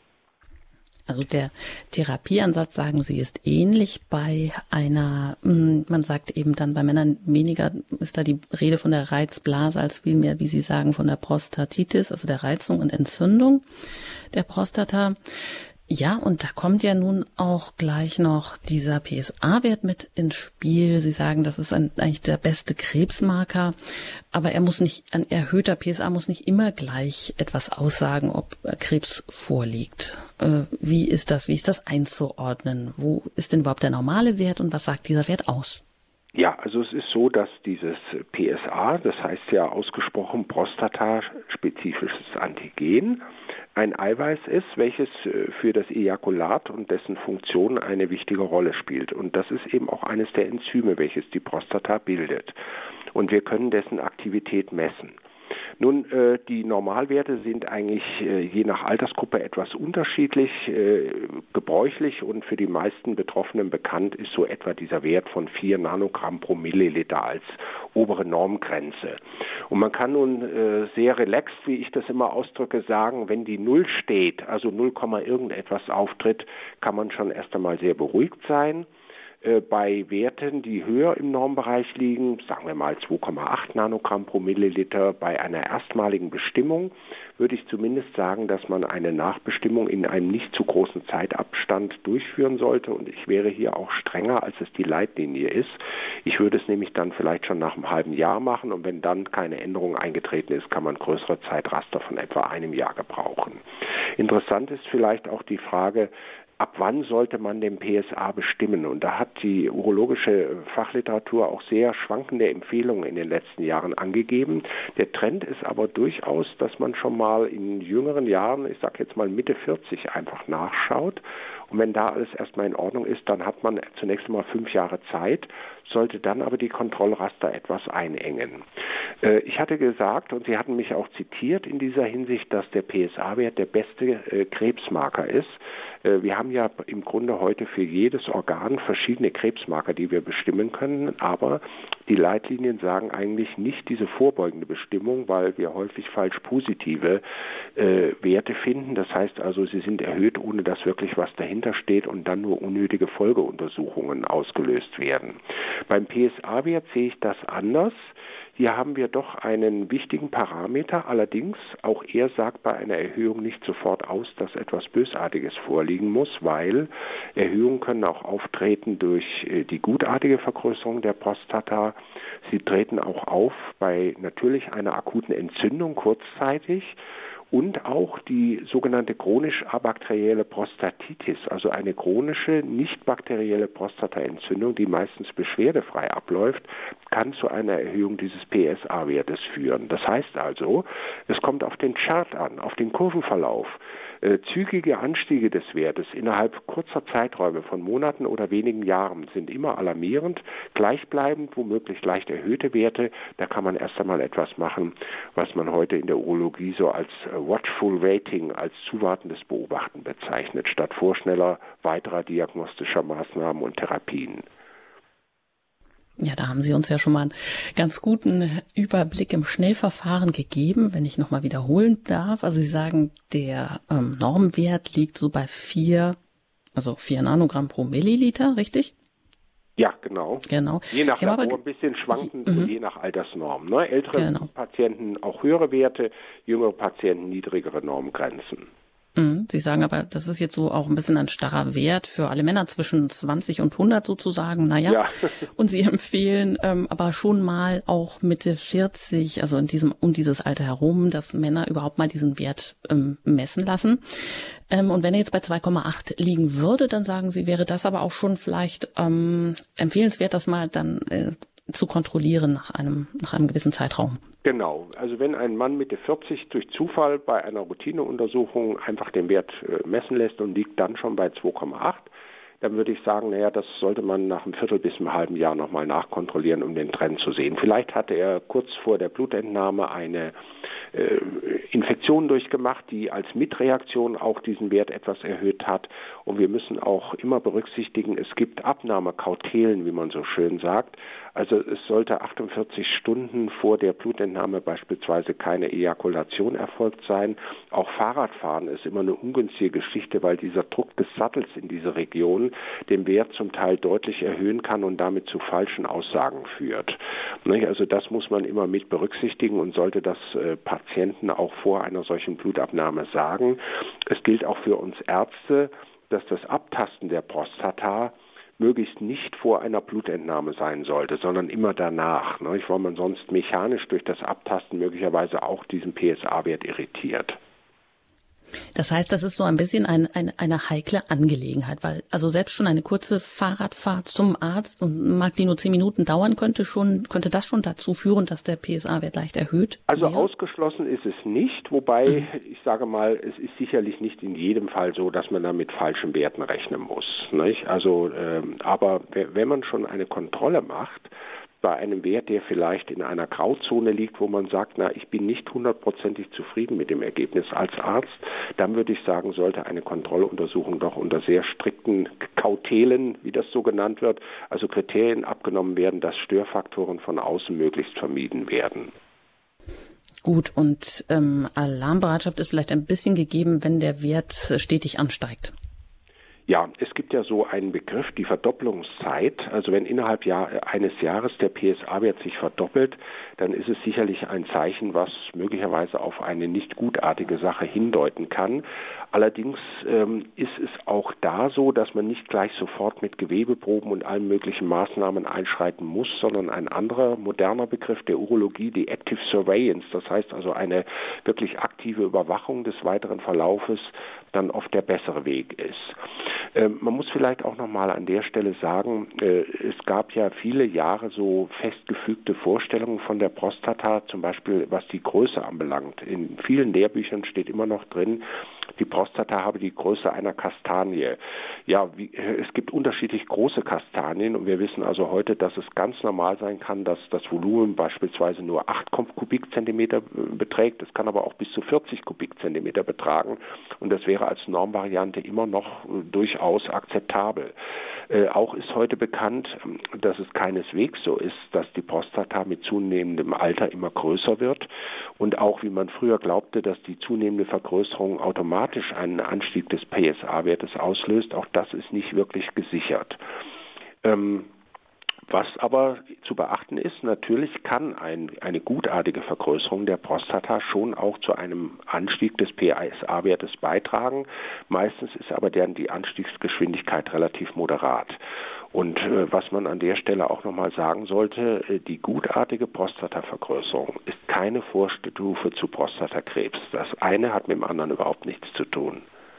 Speaker 1: Also der Therapieansatz, sagen Sie, ist ähnlich bei einer, man sagt eben dann bei Männern weniger, ist da die Rede von der Reizblase als vielmehr, wie Sie sagen, von der Prostatitis, also der Reizung und Entzündung der Prostata. Ja, und da kommt ja nun auch gleich noch dieser P S A-Wert mit ins Spiel. Sie sagen, das ist ein, eigentlich der beste Krebsmarker, aber er muss nicht, ein erhöhter P S A muss nicht immer gleich etwas aussagen, ob Krebs vorliegt. Äh, wie ist das, wie ist das einzuordnen? Wo ist denn überhaupt der normale Wert und was sagt dieser Wert aus?
Speaker 2: Ja, also es ist so, dass dieses P S A, das heißt ja ausgesprochen prostataspezifisches Antigen, ein Eiweiß ist, welches für das Ejakulat und dessen Funktion eine wichtige Rolle spielt. Und das ist eben auch eines der Enzyme, welches die Prostata bildet. Und wir können dessen Aktivität messen. Nun, äh, die Normalwerte sind eigentlich äh, je nach Altersgruppe etwas unterschiedlich, äh, gebräuchlich und für die meisten Betroffenen bekannt ist so etwa dieser Wert von vier Nanogramm pro Milliliter als obere Normgrenze. Und man kann nun äh, sehr relaxed, wie ich das immer ausdrücke, sagen, wenn die Null steht, also null, irgendetwas auftritt, kann man schon erst einmal sehr beruhigt sein. Bei Werten, die höher im Normbereich liegen, sagen wir mal zwei Komma acht Nanogramm pro Milliliter, bei einer erstmaligen Bestimmung, würde ich zumindest sagen, dass man eine Nachbestimmung in einem nicht zu großen Zeitabstand durchführen sollte. Und ich wäre hier auch strenger, als es die Leitlinie ist. Ich würde es nämlich dann vielleicht schon nach einem halben Jahr machen. Und wenn dann keine Änderung eingetreten ist, kann man größere Zeitraster von etwa einem Jahr gebrauchen. Interessant ist vielleicht auch die Frage, ab wann sollte man den P S A bestimmen? Und da hat die urologische Fachliteratur auch sehr schwankende Empfehlungen in den letzten Jahren angegeben. Der Trend ist aber durchaus, dass man schon mal in jüngeren Jahren, ich sage jetzt mal Mitte vierzig, einfach nachschaut. Und wenn da alles erstmal in Ordnung ist, dann hat man zunächst einmal fünf Jahre Zeit, sollte dann aber die Kontrollraster etwas einengen. Äh, ich hatte gesagt, und Sie hatten mich auch zitiert in dieser Hinsicht, dass der P S A-Wert der beste äh, Krebsmarker ist. Äh, wir haben ja im Grunde heute für jedes Organ verschiedene Krebsmarker, die wir bestimmen können, aber die Leitlinien sagen eigentlich nicht diese vorbeugende Bestimmung, weil wir häufig falsch positive äh, Werte finden. Das heißt also, sie sind erhöht, ohne dass wirklich was dahinter steht und dann nur unnötige Folgeuntersuchungen ausgelöst werden. Beim P S A-Wert sehe ich das anders. Hier haben wir doch einen wichtigen Parameter, allerdings auch er sagt bei einer Erhöhung nicht sofort aus, dass etwas Bösartiges vorliegen muss, weil Erhöhungen können auch auftreten durch die gutartige Vergrößerung der Prostata. Sie treten auch auf bei natürlich einer akuten Entzündung kurzzeitig. Und auch die sogenannte chronisch abakterielle Prostatitis, also eine chronische, nicht bakterielle Prostataentzündung, die meistens beschwerdefrei abläuft, kann zu einer Erhöhung dieses P S A-Wertes führen. Das heißt also, es kommt auf den Chart an, auf den Kurvenverlauf. Äh, zügige Anstiege des Wertes innerhalb kurzer Zeiträume von Monaten oder wenigen Jahren sind immer alarmierend. Gleichbleibend, womöglich leicht erhöhte Werte, da kann man erst einmal etwas machen, was man heute in der Urologie so als Watchful Waiting, als zuwartendes Beobachten bezeichnet, statt vorschneller weiterer diagnostischer Maßnahmen und Therapien.
Speaker 1: Ja, da haben Sie uns ja schon mal einen ganz guten Überblick im Schnellverfahren gegeben, wenn ich nochmal wiederholen darf. Also Sie sagen, der ähm, Normwert liegt so bei vier, also vier Nanogramm pro Milliliter, richtig?
Speaker 2: Ja, genau.
Speaker 1: Genau.
Speaker 2: Je nach
Speaker 1: Sie
Speaker 2: Labor
Speaker 1: aber,
Speaker 2: ein bisschen schwankend
Speaker 1: mhm.
Speaker 2: und je nach Altersnorm. Ne? Ältere
Speaker 1: genau.
Speaker 2: Patienten auch höhere Werte, jüngere Patienten niedrigere Normgrenzen.
Speaker 1: Sie sagen aber, das ist jetzt so auch ein bisschen ein starrer Wert für alle Männer zwischen zwanzig und hundert sozusagen. Naja,
Speaker 2: ja.
Speaker 1: Und Sie empfehlen ähm, aber schon mal auch Mitte vierzig, also in diesem um dieses Alter herum, dass Männer überhaupt mal diesen Wert ähm, messen lassen. Ähm, und wenn er jetzt bei zwei Komma acht liegen würde, dann sagen Sie, wäre das aber auch schon vielleicht ähm, empfehlenswert, das mal dann äh, zu kontrollieren nach einem nach einem gewissen Zeitraum.
Speaker 2: Genau, also wenn ein Mann Mitte vierzig durch Zufall bei einer Routineuntersuchung einfach den Wert äh, messen lässt und liegt dann schon bei zwei Komma acht, dann würde ich sagen, naja, das sollte man nach einem Viertel bis einem halben Jahr nochmal nachkontrollieren, um den Trend zu sehen. Vielleicht hatte er kurz vor der Blutentnahme eine äh, Infektion durchgemacht, die als Mitreaktion auch diesen Wert etwas erhöht hat. Und wir müssen auch immer berücksichtigen, es gibt Abnahmekautelen, wie man so schön sagt. Also es sollte achtundvierzig Stunden vor der Blutentnahme beispielsweise keine Ejakulation erfolgt sein. Auch Fahrradfahren ist immer eine ungünstige Geschichte, weil dieser Druck des Sattels in diese Region den Wert zum Teil deutlich erhöhen kann und damit zu falschen Aussagen führt. Also das muss man immer mit berücksichtigen und sollte das Patienten auch vor einer solchen Blutabnahme sagen. Es gilt auch für uns Ärzte, dass das Abtasten der Prostata möglichst nicht vor einer Blutentnahme sein sollte, sondern immer danach, ne? Weil man sonst mechanisch durch das Abtasten möglicherweise auch diesen P S A-Wert irritiert.
Speaker 1: Das heißt, das ist so ein bisschen ein, ein, eine heikle Angelegenheit, weil also selbst schon eine kurze Fahrradfahrt zum Arzt und mag die nur zehn Minuten dauern, könnte schon könnte das schon dazu führen, dass der P S A-Wert leicht erhöht
Speaker 2: Also
Speaker 1: wäre?
Speaker 2: Ausgeschlossen ist es nicht, wobei mhm. ich sage mal, es ist sicherlich nicht in jedem Fall so, dass man da mit falschen Werten rechnen muss. Nicht? Also, ähm, aber wenn man schon eine Kontrolle macht, bei einem Wert, der vielleicht in einer Grauzone liegt, wo man sagt, na, ich bin nicht hundertprozentig zufrieden mit dem Ergebnis als Arzt, dann würde ich sagen, sollte eine Kontrolluntersuchung doch unter sehr strikten Kautelen, wie das so genannt wird, also Kriterien abgenommen werden, dass Störfaktoren von außen möglichst vermieden werden.
Speaker 1: Gut, und ähm, Alarmbereitschaft ist vielleicht ein bisschen gegeben, wenn der Wert stetig ansteigt.
Speaker 2: Ja, es gibt ja so einen Begriff, die Verdopplungszeit. Also wenn innerhalb Jahr, eines Jahres der P S A-Wert sich verdoppelt, dann ist es sicherlich ein Zeichen, was möglicherweise auf eine nicht gutartige Sache hindeuten kann. Allerdings ähm, ist es auch da so, dass man nicht gleich sofort mit Gewebeproben und allen möglichen Maßnahmen einschreiten muss, sondern ein anderer moderner Begriff der Urologie, die Active Surveillance, das heißt also eine wirklich aktive Überwachung des weiteren Verlaufes, dann oft der bessere Weg ist. Ähm, man muss vielleicht auch nochmal an der Stelle sagen, äh, es gab ja viele Jahre so festgefügte Vorstellungen von der Prostata, zum Beispiel was die Größe anbelangt. In vielen Lehrbüchern steht immer noch drin, die Prostata habe die Größe einer Kastanie. Ja, wie, es gibt unterschiedlich große Kastanien und wir wissen also heute, dass es ganz normal sein kann, dass das Volumen beispielsweise nur acht Kubikzentimeter beträgt. Es kann aber auch bis zu vierzig Kubikzentimeter betragen und das wäre als Normvariante immer noch äh, durchaus akzeptabel. Äh, auch ist heute bekannt, dass es keineswegs so ist, dass die Prostata mit zunehmendem Alter immer größer wird und auch wie man früher glaubte, dass die zunehmende Vergrößerung automatisch einen Anstieg des P S A-Wertes auslöst, auch das ist nicht wirklich gesichert. Ähm, Was aber zu beachten ist, natürlich kann ein, eine gutartige Vergrößerung der Prostata schon auch zu einem Anstieg des P S A-Wertes beitragen. Meistens ist aber deren die Anstiegsgeschwindigkeit relativ moderat. Und äh, was man an der Stelle auch nochmal sagen sollte, äh, die gutartige Prostatavergrößerung ist keine Vorstufe zu Prostatakrebs. Das eine hat mit dem anderen überhaupt nichts zu tun.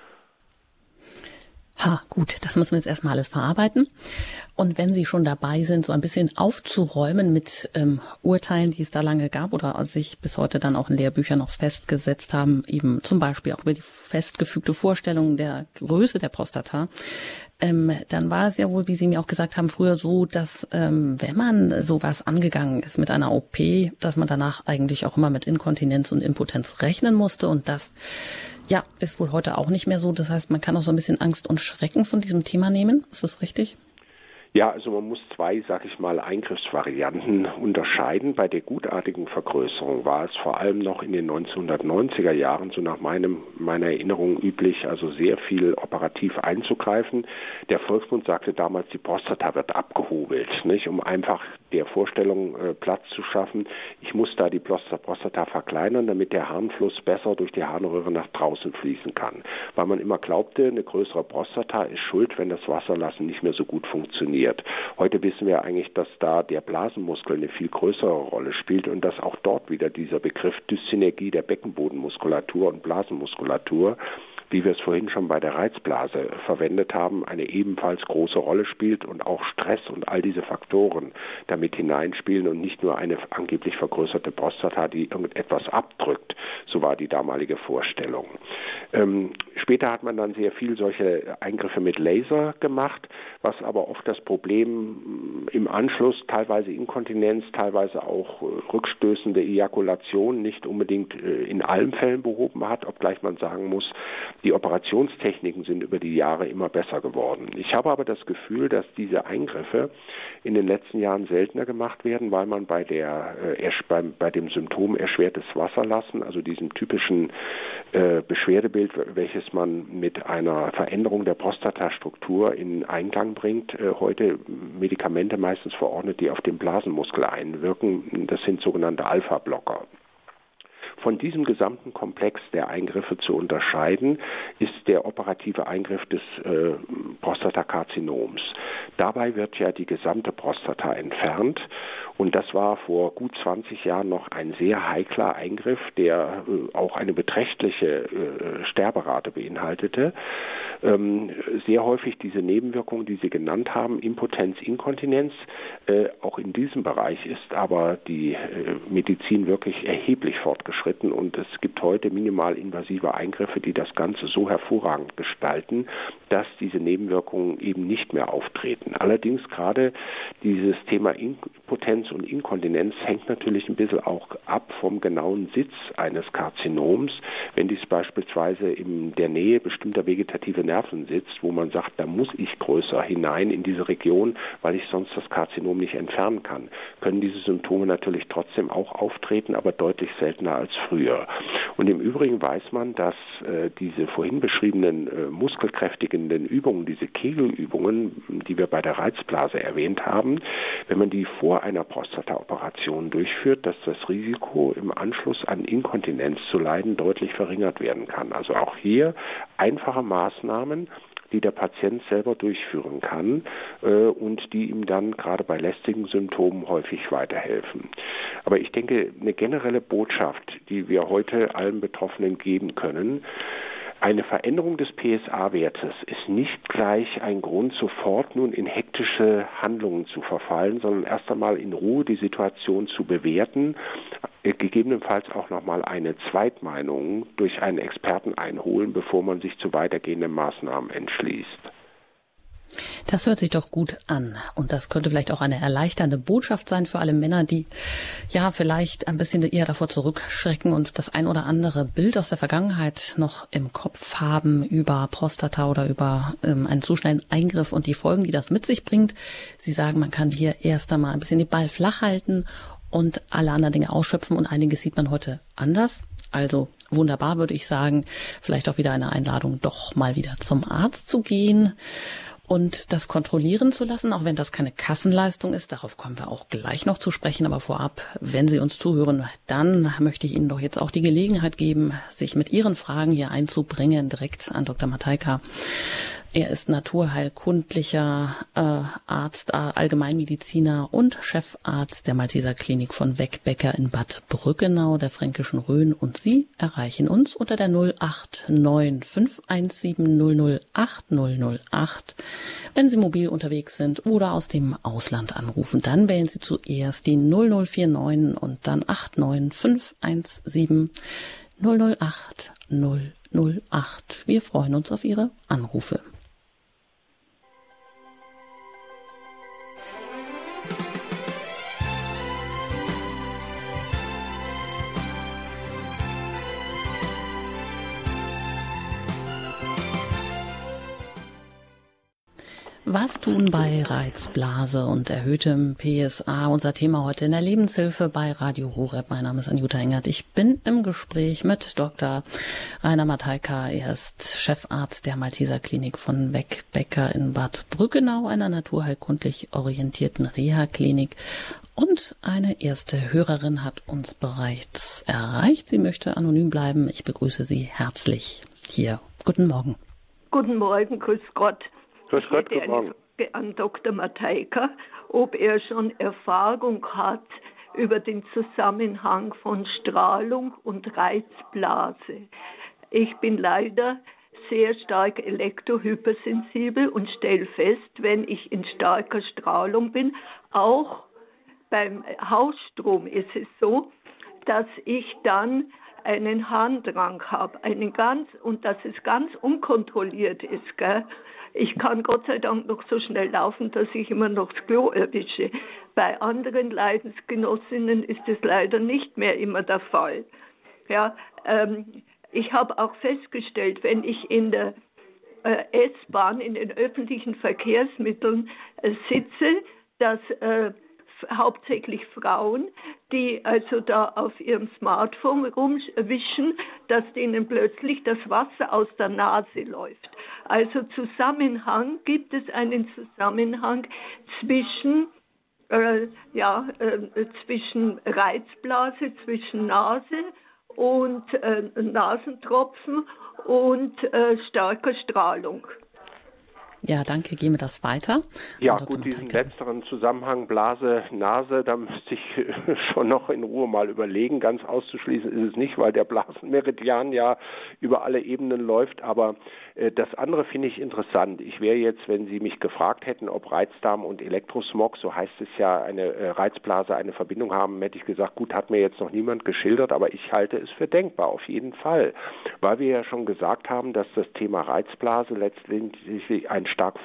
Speaker 1: Ha, gut, das müssen wir jetzt erstmal alles verarbeiten. Und wenn Sie schon dabei sind, so ein bisschen aufzuräumen mit ähm, Urteilen, die es da lange gab oder sich bis heute dann auch in Lehrbüchern noch festgesetzt haben, eben zum Beispiel auch über die festgefügte Vorstellung der Größe der Prostata, ähm, dann war es ja wohl, wie Sie mir auch gesagt haben, früher so, dass ähm, wenn man sowas angegangen ist mit einer O P, dass man danach eigentlich auch immer mit Inkontinenz und Impotenz rechnen musste und das ja, ist wohl heute auch nicht mehr so. Das heißt, man kann auch so ein bisschen Angst und Schrecken von diesem Thema nehmen. Ist das richtig?
Speaker 2: Ja, also man muss zwei, sag ich mal, Eingriffsvarianten unterscheiden. Bei der gutartigen Vergrößerung war es vor allem noch in den neunzehnhundertneunziger Jahren, so nach meinem, meiner Erinnerung üblich, also sehr viel operativ einzugreifen. Der Volksmund sagte damals, die Prostata wird abgehobelt, nicht, um einfach der Vorstellung äh, Platz zu schaffen. Ich muss da die Prostata verkleinern, damit der Harnfluss besser durch die Harnröhre nach draußen fließen kann. Weil man immer glaubte, eine größere Prostata ist schuld, wenn das Wasserlassen nicht mehr so gut funktioniert. Heute wissen wir eigentlich, dass da der Blasenmuskel eine viel größere Rolle spielt und dass auch dort wieder dieser Begriff Dyssynergie der Beckenbodenmuskulatur und Blasenmuskulatur, wie wir es vorhin schon bei der Reizblase verwendet haben, eine ebenfalls große Rolle spielt und auch Stress und all diese Faktoren damit hineinspielen und nicht nur eine angeblich vergrößerte Prostata, die irgendetwas abdrückt. So war die damalige Vorstellung. Ähm, später hat man dann sehr viel solche Eingriffe mit Laser gemacht, was aber oft das Problem im Anschluss, teilweise Inkontinenz, teilweise auch äh, rückstößende Ejakulation nicht unbedingt äh, in allen Fällen behoben hat, obgleich man sagen muss, die Operationstechniken sind über die Jahre immer besser geworden. Ich habe aber das Gefühl, dass diese Eingriffe in den letzten Jahren seltener gemacht werden, weil man bei der äh, bei, bei dem Symptom erschwertes Wasserlassen, also diesem typischen äh, Beschwerdebild, welches man mit einer Veränderung der Prostatastruktur in Einklang bringt, äh, heute Medikamente meistens verordnet, die auf den Blasenmuskel einwirken. Das sind sogenannte Alpha-Blocker. Von diesem gesamten Komplex der Eingriffe zu unterscheiden, ist der operative Eingriff des äh, Prostatakarzinoms. Dabei wird ja die gesamte Prostata entfernt und das war vor gut zwanzig Jahren noch ein sehr heikler Eingriff, der äh, auch eine beträchtliche äh, Sterberate beinhaltete. Ähm, sehr häufig diese Nebenwirkungen, die Sie genannt haben, Impotenz, Inkontinenz. Äh, auch in diesem Bereich ist aber die äh, Medizin wirklich erheblich fortgeschritten und es gibt heute minimal invasive Eingriffe, die das Ganze so hervorragend gestalten, dass diese Nebenwirkungen eben nicht mehr auftreten. Allerdings gerade dieses Thema Impotenz Exzistenz und Inkontinenz hängt natürlich ein bisschen auch ab vom genauen Sitz eines Karzinoms. Wenn dies beispielsweise in der Nähe bestimmter vegetative Nerven sitzt, wo man sagt, da muss ich größer hinein in diese Region, weil ich sonst das Karzinom nicht entfernen kann, können diese Symptome natürlich trotzdem auch auftreten, aber deutlich seltener als früher. Und im Übrigen weiß man, dass äh, diese vorhin beschriebenen äh, muskelkräftigenden Übungen, diese Kegelübungen, die wir bei der Reizblase erwähnt haben, wenn man die vor einer Prostataoperation durchführt, dass das Risiko im Anschluss an Inkontinenz zu leiden deutlich verringert werden kann. Also auch hier einfache Maßnahmen, die der Patient selber durchführen kann äh, und die ihm dann gerade bei lästigen Symptomen häufig weiterhelfen. Aber ich denke, eine generelle Botschaft, die wir heute allen Betroffenen geben können: Eine Veränderung des P S A-Wertes ist nicht gleich ein Grund, sofort nun in hektische Handlungen zu verfallen, sondern erst einmal in Ruhe die Situation zu bewerten, gegebenenfalls auch nochmal eine Zweitmeinung durch einen Experten einholen, bevor man sich zu weitergehenden Maßnahmen entschließt.
Speaker 1: Das hört sich doch gut an. Und das könnte vielleicht auch eine erleichternde Botschaft sein für alle Männer, die ja vielleicht ein bisschen eher davor zurückschrecken und das ein oder andere Bild aus der Vergangenheit noch im Kopf haben über Prostata oder über ähm, einen zu schnellen Eingriff und die Folgen, die das mit sich bringt. Sie sagen, man kann hier erst einmal ein bisschen den Ball flach halten und alle anderen Dinge ausschöpfen, und einiges sieht man heute anders. Also wunderbar, würde ich sagen. Vielleicht auch wieder eine Einladung, doch mal wieder zum Arzt zu gehen und das kontrollieren zu lassen, auch wenn das keine Kassenleistung ist. Darauf kommen wir auch gleich noch zu sprechen. Aber vorab, wenn Sie uns zuhören, dann möchte ich Ihnen doch jetzt auch die Gelegenheit geben, sich mit Ihren Fragen hier einzubringen, direkt an Doktor Matejka. Er ist naturheilkundlicher äh, Arzt, äh, Allgemeinmediziner und Chefarzt der Malteser Klinik von Weckbecker in Bad Brückenau, der Fränkischen Rhön. Und Sie erreichen uns unter der null acht neun fünf eins sieben null null acht null null acht. Wenn Sie mobil unterwegs sind oder aus dem Ausland anrufen, dann wählen Sie zuerst die null null vier neun und dann acht neun fünf eins sieben null null acht null null acht. Wir freuen uns auf Ihre Anrufe. Was tun bei Reizblase und erhöhtem P S A? Unser Thema heute in der Lebenshilfe bei Radio Horeb. Mein Name ist Anjuta Engert. Ich bin im Gespräch mit Doktor Rainer Matejka. Er ist Chefarzt der Malteser Klinik von Weckbecker in Bad Brückenau, einer naturheilkundlich orientierten Reha-Klinik. Und eine erste Hörerin hat uns bereits erreicht. Sie möchte anonym bleiben. Ich begrüße Sie herzlich hier. Guten Morgen.
Speaker 3: Guten Morgen, grüß Gott.
Speaker 2: Grüß Gott,
Speaker 3: guten Morgen. Ich hätte eine Frage an Doktor Matejka, ob er schon Erfahrung hat über den Zusammenhang von Strahlung und Reizblase. Ich bin leider sehr stark elektrohypersensibel und stelle fest, wenn ich in starker Strahlung bin, auch beim Hausstrom ist es so, dass ich dann einen Harndrang habe, einen ganz, und dass es ganz unkontrolliert ist, gell? Ich kann Gott sei Dank noch so schnell laufen, dass ich immer noch das Klo erwische. Bei anderen Leidensgenossinnen ist es leider nicht mehr immer der Fall. Ja, ähm, ich habe auch festgestellt, wenn ich in der äh, S-Bahn, in den öffentlichen Verkehrsmitteln äh, sitze, dass äh, hauptsächlich Frauen, die also da auf ihrem Smartphone rumwischen, dass denen plötzlich das Wasser aus der Nase läuft. Also Zusammenhang, gibt es einen Zusammenhang zwischen, äh, ja, äh, zwischen Reizblase, zwischen Nase und äh, Nasentropfen und äh, starker Strahlung.
Speaker 1: Ja, danke. Gehen wir das weiter.
Speaker 2: Ja, gut, diesen letzteren Zusammenhang Blase, Nase, da müsste ich schon noch in Ruhe mal überlegen. Ganz auszuschließen ist es nicht, weil der Blasenmeridian ja über alle Ebenen läuft. Aber äh, das andere finde ich interessant. Ich wäre jetzt, wenn Sie mich gefragt hätten, ob Reizdarm und Elektrosmog, so heißt es ja, eine äh, Reizblase, eine Verbindung haben, hätte ich gesagt, gut, hat mir jetzt noch niemand geschildert, aber ich halte es für denkbar, auf jeden Fall. Weil wir ja schon gesagt haben, dass das Thema Reizblase letztendlich ein stark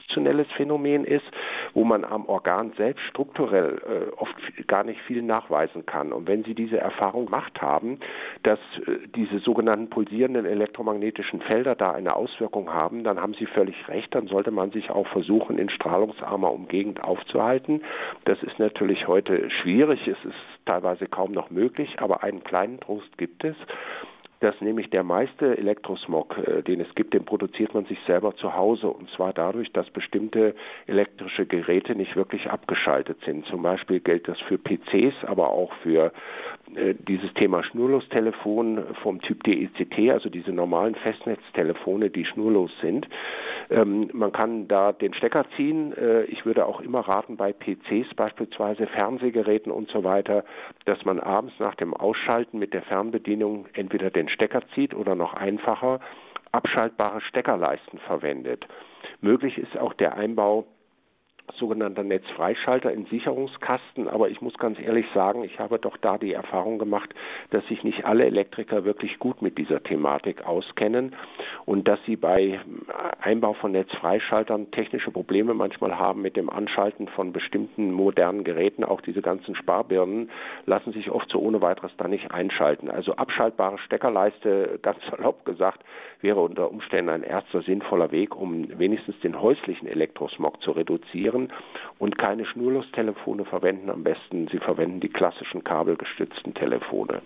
Speaker 2: funktionelles Phänomen ist, wo man am Organ selbst strukturell äh, oft gar nicht viel nachweisen kann. Und wenn Sie diese Erfahrung gemacht haben, dass äh, diese sogenannten pulsierenden elektromagnetischen Felder da eine Auswirkung haben, dann haben Sie völlig recht, dann sollte man sich auch versuchen, in strahlungsarmer Umgebung aufzuhalten. Das ist natürlich heute schwierig, es ist teilweise kaum noch möglich, aber einen kleinen Trost gibt es, dass nämlich der meiste Elektrosmog, äh, den es gibt, den produziert man sich selber zu Hause, und zwar dadurch, dass bestimmte elektrische Geräte nicht wirklich abgeschaltet sind. Zum Beispiel gilt das für P Cs, aber auch für äh, dieses Thema Schnurlostelefon vom Typ D E C T, also diese normalen Festnetztelefone, die schnurlos sind. Ähm, man kann da den Stecker ziehen. Äh, ich würde auch immer raten, bei P Cs beispielsweise, Fernsehgeräten und so weiter, dass man abends nach dem Ausschalten mit der Fernbedienung entweder den Stecker zieht oder noch einfacher abschaltbare Steckerleisten verwendet. Möglich ist auch der Einbau sogenannter Netzfreischalter in Sicherungskasten, aber ich muss ganz ehrlich sagen, ich habe doch da die Erfahrung gemacht, dass sich nicht alle Elektriker wirklich gut mit dieser Thematik auskennen und dass sie bei Einbau von Netzfreischaltern technische Probleme manchmal haben mit dem Anschalten von bestimmten modernen Geräten. Auch diese ganzen Sparbirnen lassen sich oft so ohne weiteres da nicht einschalten. Also abschaltbare Steckerleiste, ganz salopp gesagt, wäre unter Umständen ein erster sinnvoller Weg, um wenigstens den häuslichen Elektrosmog zu reduzieren. Und keine Schnurlostelefone verwenden, am besten Sie verwenden die klassischen kabelgestützten Telefone.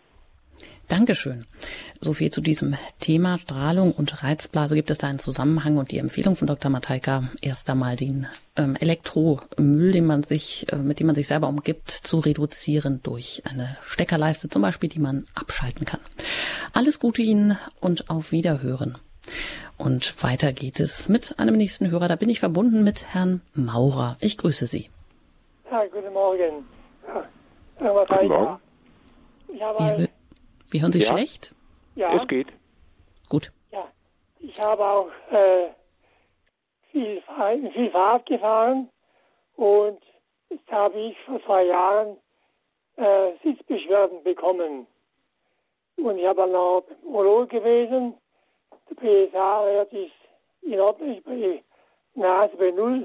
Speaker 1: Dankeschön. So viel zu diesem Thema Strahlung und Reizblase. Gibt es da einen Zusammenhang und die Empfehlung von Doktor Matejka, erst einmal den ähm, Elektromüll, den man sich, äh, mit dem man sich selber umgibt, zu reduzieren durch eine Steckerleiste zum Beispiel, die man abschalten kann. Alles Gute Ihnen und auf Wiederhören. Und weiter geht es mit einem nächsten Hörer. Da bin ich verbunden mit Herrn Maurer. Ich grüße Sie.
Speaker 4: Ja, guten Morgen. Ja,
Speaker 2: guten Morgen.
Speaker 4: Ich habe
Speaker 1: Wir, wir hören Sie
Speaker 2: ja.
Speaker 1: schlecht?
Speaker 4: Ja.
Speaker 2: Es geht.
Speaker 1: Gut.
Speaker 4: Ja, ich habe auch äh, viel, viel Fahrrad gefahren und jetzt habe ich vor zwei Jahren äh, Sitzbeschwerden bekommen. Und ich habe dann auch beim Urolog gewesen. Der P S A-Wert ist in Ordnung, ich bin Nase bei Null.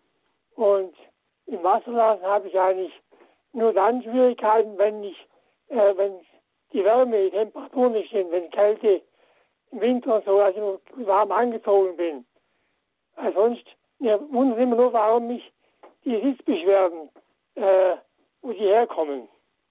Speaker 4: Und im Wasserlassen habe ich eigentlich nur dann Schwierigkeiten, wenn ich, äh, wenn die Wärme, die Temperatur nicht stimmt, wenn Kälte im Winter so, also warm angezogen bin. Also sonst, mir wundert immer nur, warum mich die Sitzbeschwerden, äh, wo die herkommen.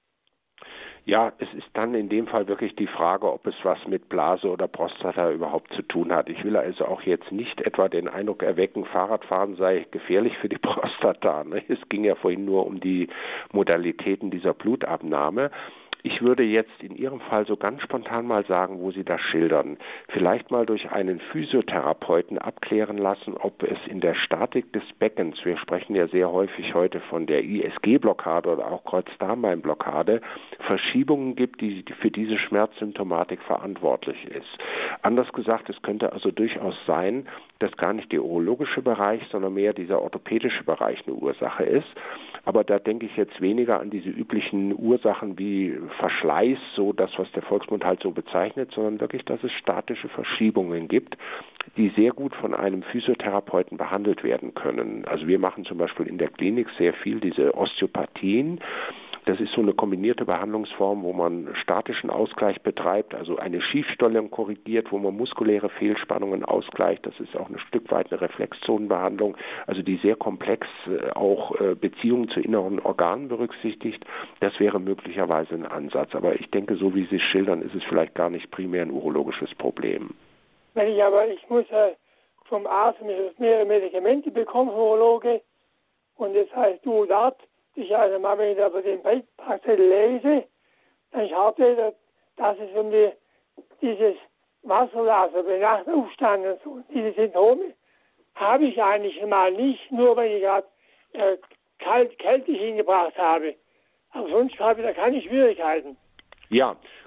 Speaker 2: Ja, es ist dann in dem Fall wirklich die Frage, ob es was mit Blase oder Prostata überhaupt zu tun hat. Ich will also auch jetzt nicht etwa den Eindruck erwecken, Fahrradfahren sei gefährlich für die Prostata. Ne? Es ging ja vorhin nur um die Modalitäten dieser Blutabnahme. Ich würde jetzt in Ihrem Fall so ganz spontan mal sagen, wo Sie das schildern. Vielleicht mal durch einen Physiotherapeuten abklären lassen, ob es in der Statik des Beckens, wir sprechen ja sehr häufig heute von der I S G-Blockade oder auch Kreuzdarmbeinblockade, Verschiebungen gibt, die für diese Schmerzsymptomatik verantwortlich ist. Anders gesagt, es könnte also durchaus sein, dass gar nicht der urologische Bereich, sondern mehr dieser orthopädische Bereich eine Ursache ist. Aber da denke ich jetzt weniger an diese üblichen Ursachen wie Verschleiß, so das, was der Volksmund halt so bezeichnet, sondern wirklich, dass es statische Verschiebungen gibt, die sehr gut von einem Physiotherapeuten behandelt werden können. Also wir machen zum Beispiel in der Klinik sehr viel diese Osteopathien. Das ist so eine kombinierte Behandlungsform, wo man statischen Ausgleich betreibt, also eine Schiefstellung korrigiert, wo man muskuläre Fehlspannungen ausgleicht. Das ist auch ein Stück weit eine Reflexzonenbehandlung, also die sehr komplex auch Beziehungen zu inneren Organen berücksichtigt. Das wäre möglicherweise ein Ansatz. Aber ich denke, so wie Sie es schildern, ist es vielleicht gar nicht primär ein urologisches Problem.
Speaker 4: Wenn ich aber, ich muss äh, vom Arzt mehrere Medikamente bekommen, vom Urologe, und das heißt Duodat. Ich also mal, wenn ich aber den Beipackzettel lese, dann schaut er, dass es um die, dieses Wasserlassen, bei Nachtaufstand und so, diese Symptome habe ich eigentlich mal nicht, nur wenn ich gerade äh, kalt, Kälte hingebracht habe. Aber sonst habe ich da keine Schwierigkeiten.
Speaker 2: Ja,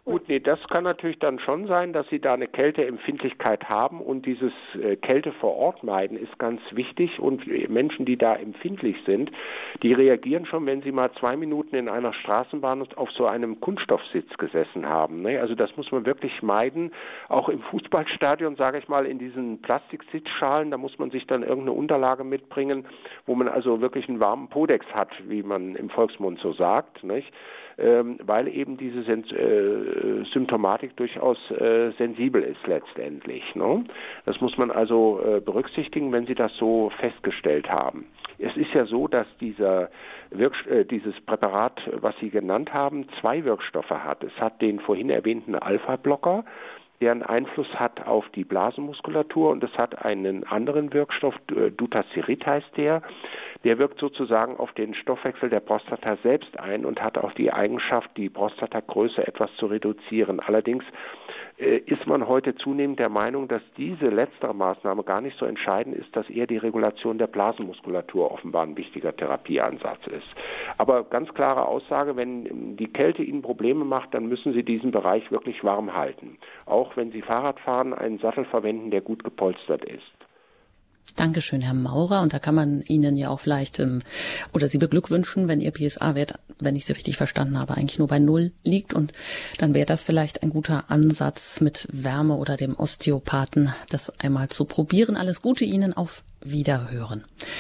Speaker 2: Gut, nee, das kann natürlich dann schon sein, dass Sie da eine Kälteempfindlichkeit haben und dieses äh, Kälte vor Ort meiden ist ganz wichtig und Menschen, die da empfindlich sind, die reagieren schon, wenn sie mal zwei Minuten in einer Straßenbahn auf so einem Kunststoffsitz gesessen haben. Ne? Also das muss man wirklich meiden. Auch im Fußballstadion, sage ich mal, in diesen Plastiksitzschalen, da muss man sich dann irgendeine Unterlage mitbringen, wo man also wirklich einen warmen Podex hat, wie man im Volksmund so sagt, nicht? Ähm, weil eben diese Sen- äh, Symptomatik durchaus äh, sensibel ist letztendlich. Ne? Das muss man also äh, berücksichtigen, wenn Sie das so festgestellt haben. Es ist ja so, dass dieser Wirk- äh, dieses Präparat, was Sie genannt haben, zwei Wirkstoffe hat. Es hat den vorhin erwähnten Alpha-Blocker, der einen Einfluss hat auf die Blasenmuskulatur, und es hat einen anderen Wirkstoff, Dutacirit heißt der, der wirkt sozusagen auf den Stoffwechsel der Prostata selbst ein und hat auch die Eigenschaft, die Prostatagröße etwas zu reduzieren. Allerdings äh, ist man heute zunehmend der Meinung, dass diese letztere Maßnahme gar nicht so entscheidend ist, dass eher die Regulation der Blasenmuskulatur offenbar ein wichtiger Therapieansatz ist. Aber ganz klare Aussage, wenn die Kälte Ihnen Probleme macht, dann müssen Sie diesen Bereich wirklich warm halten. Auch wenn Sie Fahrrad fahren, einen Sattel verwenden, der gut gepolstert ist.
Speaker 1: Dankeschön, Herr Maurer. Und da kann man Ihnen ja auch vielleicht ähm, oder Sie beglückwünschen, wenn Ihr P S A-Wert, wenn ich Sie richtig verstanden habe, eigentlich nur bei Null liegt. Und dann wäre das vielleicht ein guter Ansatz, mit Wärme oder dem Osteopathen das einmal zu probieren. Alles Gute Ihnen, auf Wiederhören.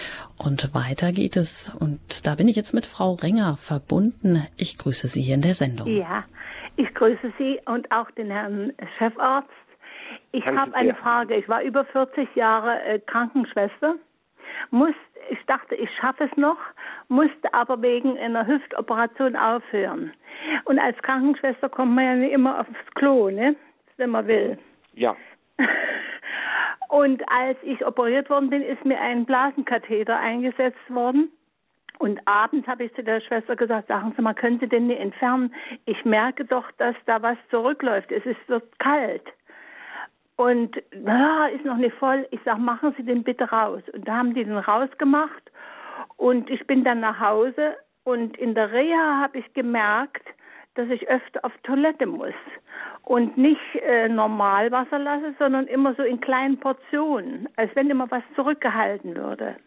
Speaker 1: Und weiter geht es. Und da bin ich jetzt mit Frau Renger verbunden. Ich grüße Sie hier in der Sendung.
Speaker 5: Ja, ich grüße Sie und auch den Herrn Chefarzt. Ich habe eine Frage. Ich war über vierzig Jahre äh, Krankenschwester. Musste, ich dachte, ich schaffe es noch, musste aber wegen einer Hüftoperation aufhören. Und als Krankenschwester kommt man ja nicht immer aufs Klo, ne? Wenn man will.
Speaker 2: Ja.
Speaker 5: Und als ich operiert worden bin, ist mir ein Blasenkatheter eingesetzt worden. Und abends habe ich zu der Schwester gesagt, sagen Sie mal, können Sie den nicht entfernen? Ich merke doch, dass da was zurückläuft. Es ist, wird kalt. Und na, ist noch nicht voll. Ich sage, machen Sie den bitte raus. Und da haben die den rausgemacht. Und ich bin dann nach Hause. Und in der Reha habe ich gemerkt, dass ich öfter auf Toilette muss. Und nicht äh, normal Wasser lasse, sondern immer so in kleinen Portionen. Als wenn immer was zurückgehalten würde.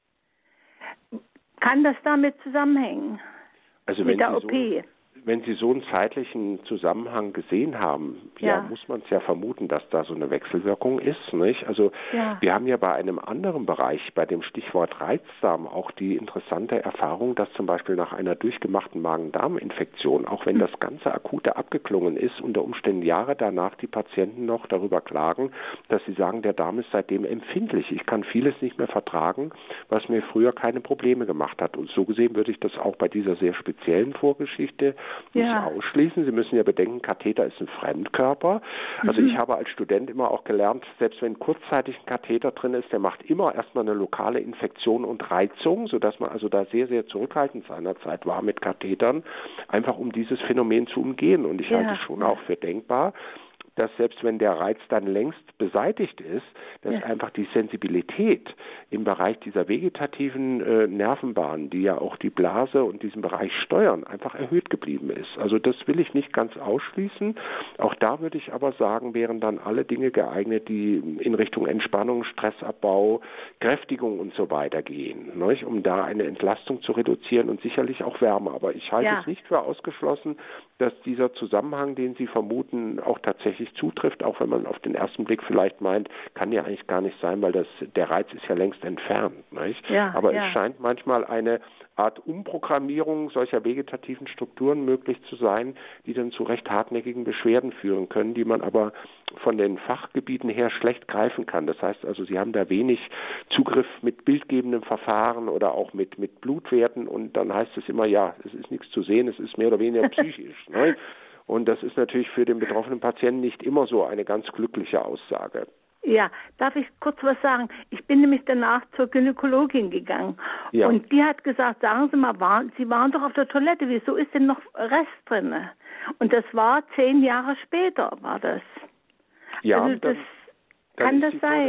Speaker 5: Kann das damit zusammenhängen?
Speaker 2: Also
Speaker 5: mit
Speaker 2: wenn
Speaker 5: der
Speaker 2: Sie
Speaker 5: O P?
Speaker 2: So Wenn Sie so einen zeitlichen Zusammenhang gesehen haben, ja,
Speaker 5: ja
Speaker 2: muss man es ja vermuten, dass da so eine Wechselwirkung ist, nicht? Also
Speaker 5: ja.
Speaker 2: wir haben ja bei einem anderen Bereich, bei dem Stichwort Reizdarm, auch die interessante Erfahrung, dass zum Beispiel nach einer durchgemachten Magen-Darm-Infektion, auch wenn das ganze Akute abgeklungen ist, unter Umständen Jahre danach die Patienten noch darüber klagen, dass sie sagen, der Darm ist seitdem empfindlich. Ich kann vieles nicht mehr vertragen, was mir früher keine Probleme gemacht hat. Und so gesehen würde ich das auch bei dieser sehr speziellen Vorgeschichte nicht
Speaker 5: ja.
Speaker 2: ausschließen. Sie müssen ja bedenken, Katheter ist ein Fremdkörper. Also mhm. ich habe als Student immer auch gelernt, selbst wenn kurzzeitig ein Katheter drin ist, der macht immer erstmal eine lokale Infektion und Reizung, sodass man also da sehr, sehr zurückhaltend seinerzeit war mit Kathetern, einfach um dieses Phänomen zu umgehen. Und ich ja. halte es schon auch für denkbar, dass selbst wenn der Reiz dann längst beseitigt ist, dass ja. einfach die Sensibilität im Bereich dieser vegetativen äh, Nervenbahnen, die ja auch die Blase und diesen Bereich steuern, einfach erhöht geblieben ist. Also das will ich nicht ganz ausschließen. Auch da würde ich aber sagen, wären dann alle Dinge geeignet, die in Richtung Entspannung, Stressabbau, Kräftigung und so weiter gehen, nicht? Um da eine Entlastung zu reduzieren und sicherlich auch Wärme. Aber ich halte
Speaker 5: ja.
Speaker 2: es nicht für ausgeschlossen, dass dieser Zusammenhang, den Sie vermuten, auch tatsächlich zutrifft, auch wenn man auf den ersten Blick vielleicht meint, kann ja eigentlich gar nicht sein, weil das, der Reiz ist ja längst entfernt. Nicht?
Speaker 5: Ja,
Speaker 2: Aber
Speaker 5: ja.
Speaker 2: es scheint manchmal eine Art Umprogrammierung solcher vegetativen Strukturen möglich zu sein, die dann zu recht hartnäckigen Beschwerden führen können, die man aber von den Fachgebieten her schlecht greifen kann. Das heißt also, Sie haben da wenig Zugriff mit bildgebenden Verfahren oder auch mit, mit Blutwerten, und dann heißt es immer, ja, es ist nichts zu sehen, es ist mehr oder weniger psychisch. Ne? Und das ist natürlich für den betroffenen Patienten nicht immer so eine ganz glückliche Aussage.
Speaker 5: Ja, darf ich kurz was sagen? Ich bin nämlich danach zur Gynäkologin gegangen. Ja. Und die hat gesagt, sagen Sie mal, waren, Sie waren doch auf der Toilette, wieso ist denn noch Rest drin? Und das war zehn Jahre später, war das.
Speaker 2: Ja,
Speaker 5: also das
Speaker 2: dann, dann
Speaker 5: kann das sein?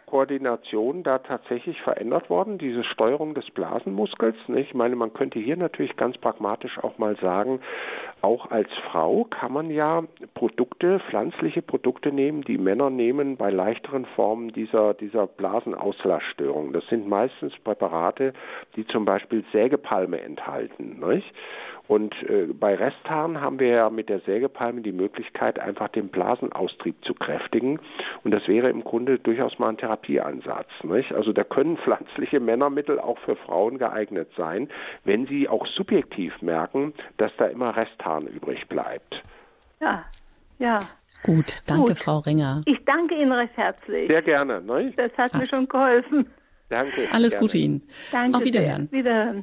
Speaker 2: Koordination da tatsächlich verändert worden, diese Steuerung des Blasenmuskels. Ich meine, man könnte hier natürlich ganz pragmatisch auch mal sagen, auch als Frau kann man ja Produkte, pflanzliche Produkte nehmen, die Männer nehmen bei leichteren Formen dieser, dieser Blasenauslassstörung. Das sind meistens Präparate, die zum Beispiel Sägepalme enthalten. Nicht? Und äh, bei Resthaaren haben wir ja mit der Sägepalme die Möglichkeit, einfach den Blasenaustrieb zu kräftigen. Und das wäre im Grunde durchaus mal ein Therapieansatz. Nicht? Also da können pflanzliche Männermittel auch für Frauen geeignet sein, wenn sie auch subjektiv merken, dass da immer Resthaaren übrig bleibt.
Speaker 5: Ja, ja.
Speaker 1: Gut, danke,
Speaker 5: Gut.
Speaker 1: Frau Ringer.
Speaker 5: Ich danke Ihnen recht herzlich.
Speaker 2: Sehr gerne. Nicht?
Speaker 5: Das hat
Speaker 1: Ach.
Speaker 5: mir schon geholfen.
Speaker 2: Danke.
Speaker 1: Alles
Speaker 2: gerne.
Speaker 1: Gute Ihnen.
Speaker 5: Danke
Speaker 1: Auf Wiederhören.
Speaker 5: sehr. Wiederhören.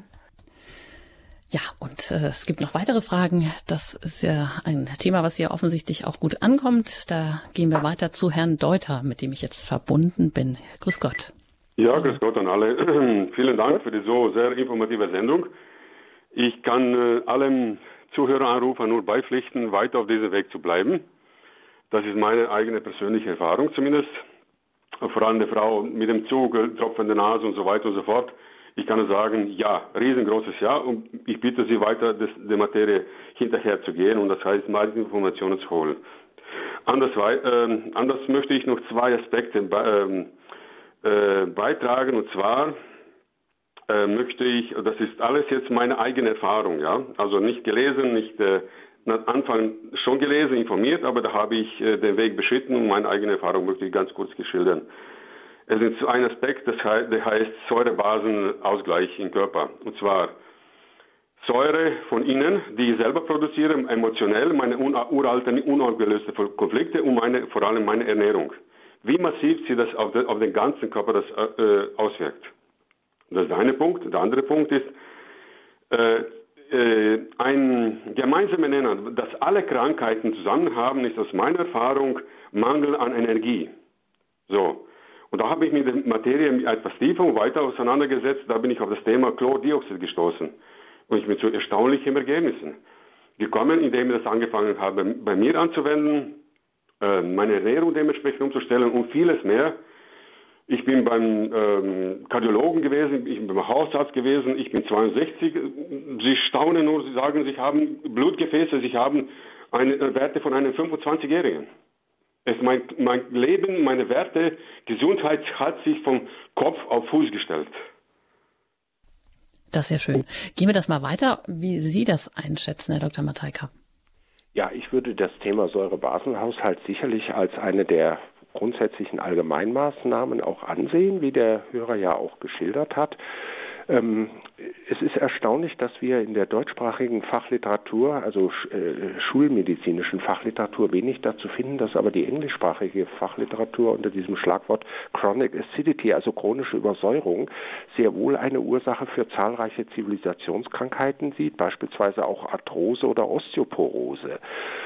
Speaker 1: Ja, und äh, es gibt noch weitere Fragen. Das ist ja ein Thema, was hier offensichtlich auch gut ankommt. Da gehen wir weiter zu Herrn Deuter, mit dem ich jetzt verbunden bin. Grüß Gott.
Speaker 6: Ja,
Speaker 1: Hallo.
Speaker 6: grüß Gott an alle. Vielen Dank für die so sehr informative Sendung. Ich kann äh, allen Zuhöreranrufern nur beipflichten, weiter auf diesem Weg zu bleiben. Das ist meine eigene persönliche Erfahrung zumindest. Vor allem eine Frau mit dem Zug, tropfende Nase und so weiter und so fort. Ich kann nur sagen, ja, riesengroßes Ja, und ich bitte Sie weiter, das, der Materie hinterher zu gehen und das heißt, mal Informationen zu holen. Anders, äh, anders möchte ich noch zwei Aspekte be, äh, beitragen, und zwar äh, möchte ich, das ist alles jetzt meine eigene Erfahrung, ja, also nicht gelesen, nicht äh, am Anfang schon gelesen, informiert, aber da habe ich äh, den Weg beschritten und meine eigene Erfahrung möchte ich ganz kurz geschildern. Es ist ein Aspekt, das heißt, der heißt Säurebasenausgleich im Körper. Und zwar Säure von innen, die ich selber produziere, emotionell, meine uralten, unaufgelöste Konflikte und meine, vor allem meine Ernährung. Wie massiv sich das auf den, auf den ganzen Körper das, äh, auswirkt. Das ist der eine Punkt. Der andere Punkt ist, äh, äh, ein gemeinsamer Nenner, dass alle Krankheiten zusammen haben, ist aus meiner Erfahrung Mangel an Energie. So. Und da habe ich mich mit der Materie etwas tiefer und weiter auseinandergesetzt. Da bin ich auf das Thema Chlordioxid gestoßen. Und ich bin zu erstaunlichen Ergebnissen gekommen, indem ich das angefangen habe, bei mir anzuwenden, meine Ernährung dementsprechend umzustellen und vieles mehr. Ich bin beim ähm, Kardiologen gewesen, ich bin beim Hausarzt gewesen, ich bin zweiundsechzig. Sie staunen nur, Sie sagen, Sie haben Blutgefäße, Sie haben eine Werte von einem fünfundzwanzigjährigen. Es mein, mein Leben, meine Werte, Gesundheit hat sich vom Kopf auf Fuß gestellt.
Speaker 1: Das ist sehr schön. Gehen wir das mal weiter, wie Sie das einschätzen, Herr Doktor Matejka.
Speaker 2: Ja, ich würde das Thema Säurebasenhaushalt sicherlich als eine der grundsätzlichen Allgemeinmaßnahmen auch ansehen, wie der Hörer ja auch geschildert hat. Ähm, es ist erstaunlich, dass wir in der deutschsprachigen Fachliteratur, also äh, schulmedizinischen Fachliteratur, wenig dazu finden, dass aber die englischsprachige Fachliteratur unter diesem Schlagwort Chronic Acidity, also chronische Übersäuerung, sehr wohl eine Ursache für zahlreiche Zivilisationskrankheiten sieht, beispielsweise auch Arthrose oder Osteoporose.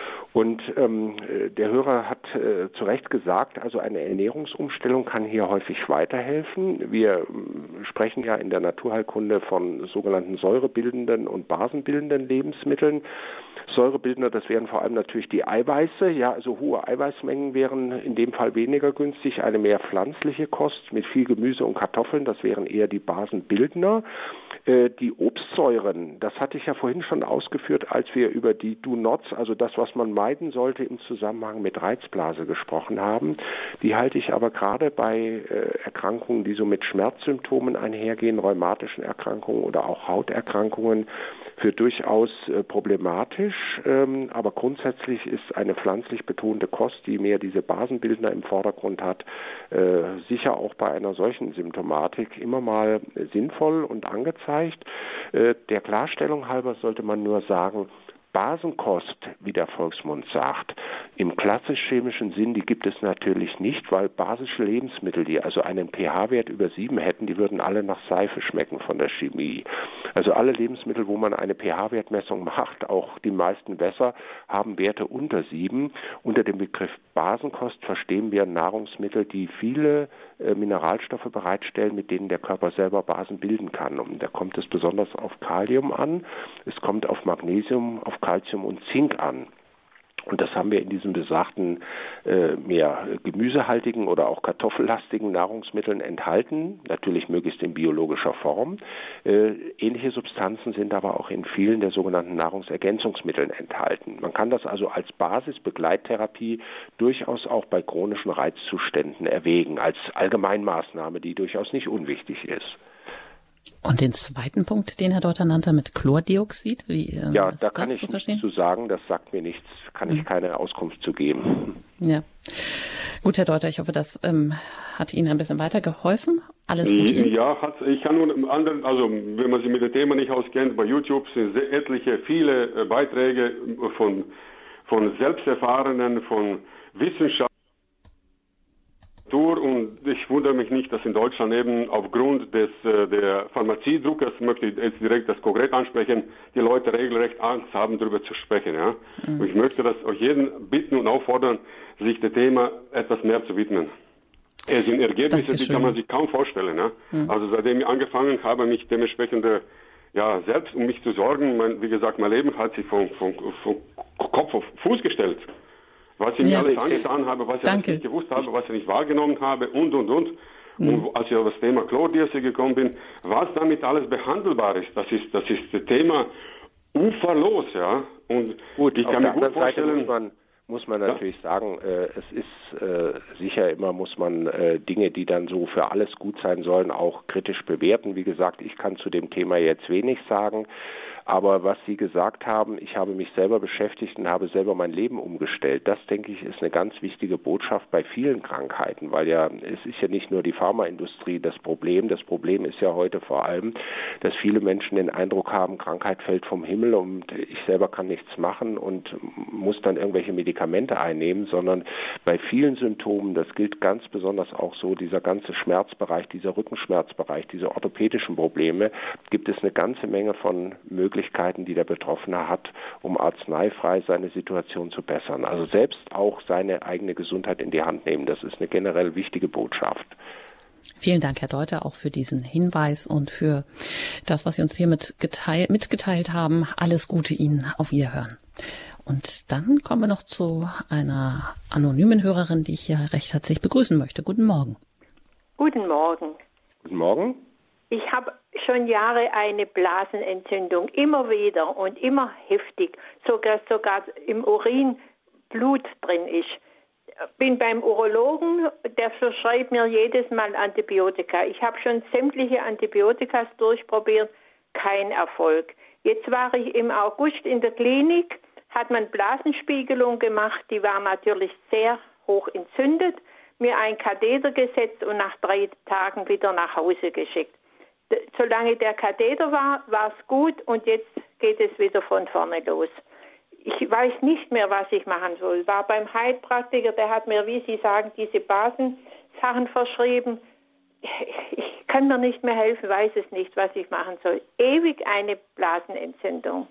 Speaker 2: Und ähm, der Hörer hat äh, zu Recht gesagt, also eine Ernährungsumstellung kann hier häufig weiterhelfen. Wir äh, sprechen ja in der Naturheilkunde von sogenannten säurebildenden und basenbildenden Lebensmitteln. Säurebildender, das wären vor allem natürlich die Eiweiße. Ja, also hohe Eiweißmengen wären in dem Fall weniger günstig. Eine mehr pflanzliche Kost mit viel Gemüse und Kartoffeln, das wären eher die Basenbildner. Äh, die Obstsäuren, das hatte ich ja vorhin schon ausgeführt, als wir über die Do-Nots, also das, was man meiden sollte, im Zusammenhang mit Reizblase gesprochen haben. Die halte ich aber gerade bei äh, Erkrankungen, die so mit Schmerzsymptomen einhergehen, rheumatischen Erkrankungen oder auch Hauterkrankungen, für durchaus äh, problematisch. Ähm, aber grundsätzlich ist eine pflanzlich betonte Kost, die mehr diese Basenbildner im Vordergrund hat, äh, sicher auch bei einer solchen Symptomatik immer mal äh, sinnvoll und angezeigt. Äh, der Klarstellung halber sollte man nur sagen, Basenkost, wie der Volksmund sagt, im klassisch-chemischen Sinn, die gibt es natürlich nicht, weil basische Lebensmittel, die also einen pH-Wert über sieben hätten, die würden alle nach Seife schmecken von der Chemie. Also alle Lebensmittel, wo man eine pH-Wertmessung macht, auch die meisten Wässer, haben Werte unter sieben. Unter dem Begriff Basenkost verstehen wir Nahrungsmittel, die viele äh, Mineralstoffe bereitstellen, mit denen der Körper selber Basen bilden kann. Und da kommt es besonders auf Kalium an, es kommt auf Magnesium, auf Calcium und Zink an. Und das haben wir in diesen besagten äh, mehr gemüsehaltigen oder auch kartoffellastigen Nahrungsmitteln enthalten, natürlich möglichst in biologischer Form. Äh, ähnliche Substanzen sind aber auch in vielen der sogenannten Nahrungsergänzungsmitteln enthalten. Man kann das also als Basis-Begleittherapie durchaus auch bei chronischen Reizzuständen erwägen, als Allgemeinmaßnahme, die durchaus nicht unwichtig ist.
Speaker 1: Und den zweiten Punkt, den Herr Deuter nannte, mit Chlordioxid, wie ähm,
Speaker 2: ja,
Speaker 1: ist
Speaker 2: da
Speaker 1: das
Speaker 2: kann ich
Speaker 1: zu
Speaker 2: nichts
Speaker 1: verstehen?
Speaker 2: zu sagen, das sagt mir nichts, kann ich
Speaker 1: Mhm.
Speaker 2: keine Auskunft zu geben.
Speaker 1: Ja. Gut, Herr Deuter, ich hoffe, das ähm, hat Ihnen ein bisschen weitergeholfen. Alles gut Ihnen?
Speaker 6: Ja, hat, ich kann nur im anderen, also wenn man sich mit dem Thema nicht auskennt, bei YouTube sind sehr etliche, viele äh, Beiträge von, von Selbsterfahrenen, von Wissenschaftlern. Und ich wundere mich nicht, dass in Deutschland eben aufgrund des äh, der Pharmaziedruckes, möchte ich jetzt direkt das konkret ansprechen, die Leute regelrecht Angst haben, darüber zu sprechen. Ja? Mhm. Und ich möchte das euch jeden bitten und auffordern, sich dem Thema etwas mehr zu widmen. Es sind Ergebnisse,
Speaker 1: Dankeschön.
Speaker 6: die kann man sich kaum vorstellen. Ja? Mhm. Also seitdem ich angefangen habe, mich dementsprechend ja, selbst um mich zu sorgen, mein, wie gesagt, mein Leben hat sich von, von, von Kopf auf Fuß gestellt. Was ich mir
Speaker 1: Ja.
Speaker 6: alles angetan habe, was ich alles
Speaker 1: Danke.
Speaker 6: nicht gewusst habe, was ich nicht wahrgenommen habe und, und, und. Mhm. Und als ich auf das Thema Chlordioxid gekommen bin, was damit alles behandelbar ist, das ist, das ist das Thema uferlos, ja. Und
Speaker 2: Gut,
Speaker 6: ich
Speaker 2: auf
Speaker 6: kann
Speaker 2: der
Speaker 6: mir gut
Speaker 2: anderen Seite
Speaker 6: vorstellen,
Speaker 2: muss man, muss man
Speaker 6: Ja.
Speaker 2: natürlich sagen, äh, es ist äh, sicher immer, muss man äh, Dinge, die dann so für alles gut sein sollen, auch kritisch bewerten. Wie gesagt, ich kann zu dem Thema jetzt wenig sagen. Aber was Sie gesagt haben, ich habe mich selber beschäftigt und habe selber mein Leben umgestellt. Das, denke ich, ist eine ganz wichtige Botschaft bei vielen Krankheiten, weil ja, es ist ja nicht nur die Pharmaindustrie das Problem. Das Problem ist ja heute vor allem, dass viele Menschen den Eindruck haben, Krankheit fällt vom Himmel und ich selber kann nichts machen und muss dann irgendwelche Medikamente einnehmen, sondern bei vielen Symptomen, das gilt ganz besonders auch so, dieser ganze Schmerzbereich, dieser Rückenschmerzbereich, diese orthopädischen Probleme, gibt es eine ganze Menge von Möglichkeiten, Möglichkeiten, die der Betroffene hat, um arzneifrei seine Situation zu bessern. Also selbst auch seine eigene Gesundheit in die Hand nehmen. Das ist eine generell wichtige Botschaft.
Speaker 1: Vielen Dank, Herr Deuter, auch für diesen Hinweis und für das, was Sie uns hier mitgeteilt, mitgeteilt haben. Alles Gute Ihnen. Auf Wiederhören. Und dann kommen wir noch zu einer anonymen Hörerin, die ich hier recht herzlich begrüßen möchte. Guten Morgen.
Speaker 7: Guten Morgen.
Speaker 2: Guten Morgen.
Speaker 7: Ich habe schon Jahre eine Blasenentzündung, immer wieder und immer heftig, sogar sogar im Urin Blut drin ist. Bin beim Urologen, der verschreibt mir jedes Mal Antibiotika. Ich habe schon sämtliche Antibiotikas durchprobiert, kein Erfolg. Jetzt war ich im August in der Klinik, hat man Blasenspiegelung gemacht, die war natürlich sehr hoch entzündet, mir ein Katheter gesetzt und nach drei Tagen wieder nach Hause geschickt. Solange der Katheter war, war es gut und jetzt geht es wieder von vorne los. Ich weiß nicht mehr, was ich machen soll. War beim Heilpraktiker, der hat mir, wie Sie sagen, diese Basensachen verschrieben. Ich kann mir nicht mehr helfen, weiß es nicht, was ich machen soll. Ewig eine Blasenentzündung.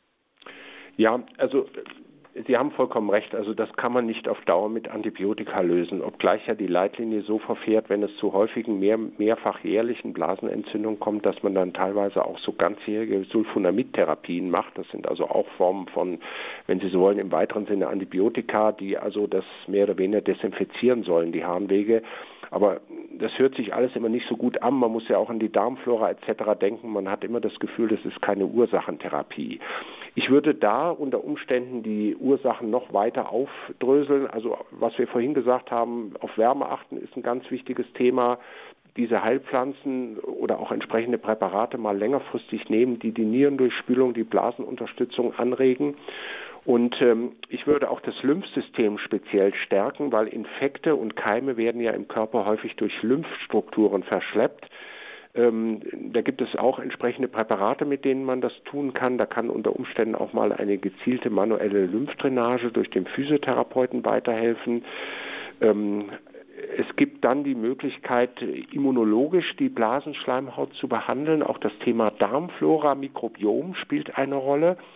Speaker 2: Ja, also Sie haben vollkommen recht. Also das kann man nicht auf Dauer mit Antibiotika lösen, obgleich ja die Leitlinie so verfährt, wenn es zu häufigen mehr, mehrfach jährlichen Blasenentzündungen kommt, dass man dann teilweise auch so ganzjährige Sulfonamid-Therapien macht. Das sind also auch Formen von, wenn Sie so wollen, im weiteren Sinne Antibiotika, die also das mehr oder weniger desinfizieren sollen, die Harnwege. Aber das hört sich alles immer nicht so gut an. Man muss ja auch an die Darmflora et cetera denken. Man hat immer das Gefühl, das ist keine Ursachentherapie. Ich würde da unter Umständen die Ursachen noch weiter aufdröseln. Also was wir vorhin gesagt haben, auf Wärme achten ist ein ganz wichtiges Thema. Diese Heilpflanzen oder auch entsprechende Präparate mal längerfristig nehmen, die die Nierendurchspülung, die Blasenunterstützung anregen. Und ähm, ich würde auch das Lymphsystem speziell stärken, weil Infekte und Keime werden ja im Körper häufig durch Lymphstrukturen verschleppt. Ähm, da gibt es auch entsprechende Präparate, mit denen man das tun kann. Da kann unter Umständen auch mal eine gezielte manuelle Lymphdrainage durch den Physiotherapeuten weiterhelfen. Ähm, es gibt dann die Möglichkeit, immunologisch die Blasenschleimhaut zu behandeln. Auch das Thema Darmflora, Mikrobiom spielt eine Rolle.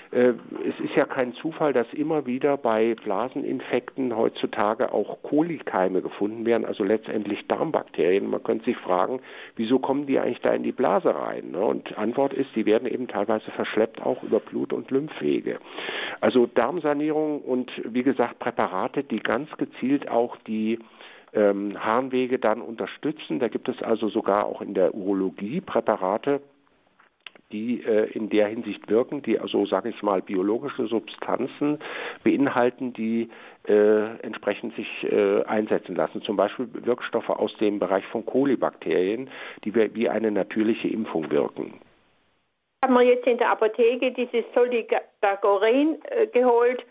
Speaker 2: Äh, es ist ja kein Zufall, dass immer wieder bei Blaseninfekten heutzutage auch Kolikeime gefunden werden, also letztendlich Darmbakterien. Man könnte sich fragen, wieso kommen die eigentlich da in die Blase rein? Ne? Und Antwort ist, die werden eben teilweise verschleppt auch über Blut- und Lymphwege. Also Darmsanierung und wie gesagt Präparate, die ganz gezielt auch die ähm, Harnwege dann unterstützen. Da gibt es also sogar auch in der Urologie Präparate, die äh, in der Hinsicht wirken, die also, sage ich mal, biologische Substanzen beinhalten, die äh, entsprechend sich äh, einsetzen lassen. Zum Beispiel Wirkstoffe aus dem Bereich von Kolibakterien, die wie eine natürliche Impfung wirken.
Speaker 7: Haben wir jetzt in der Apotheke dieses Solidagorin äh, geholt.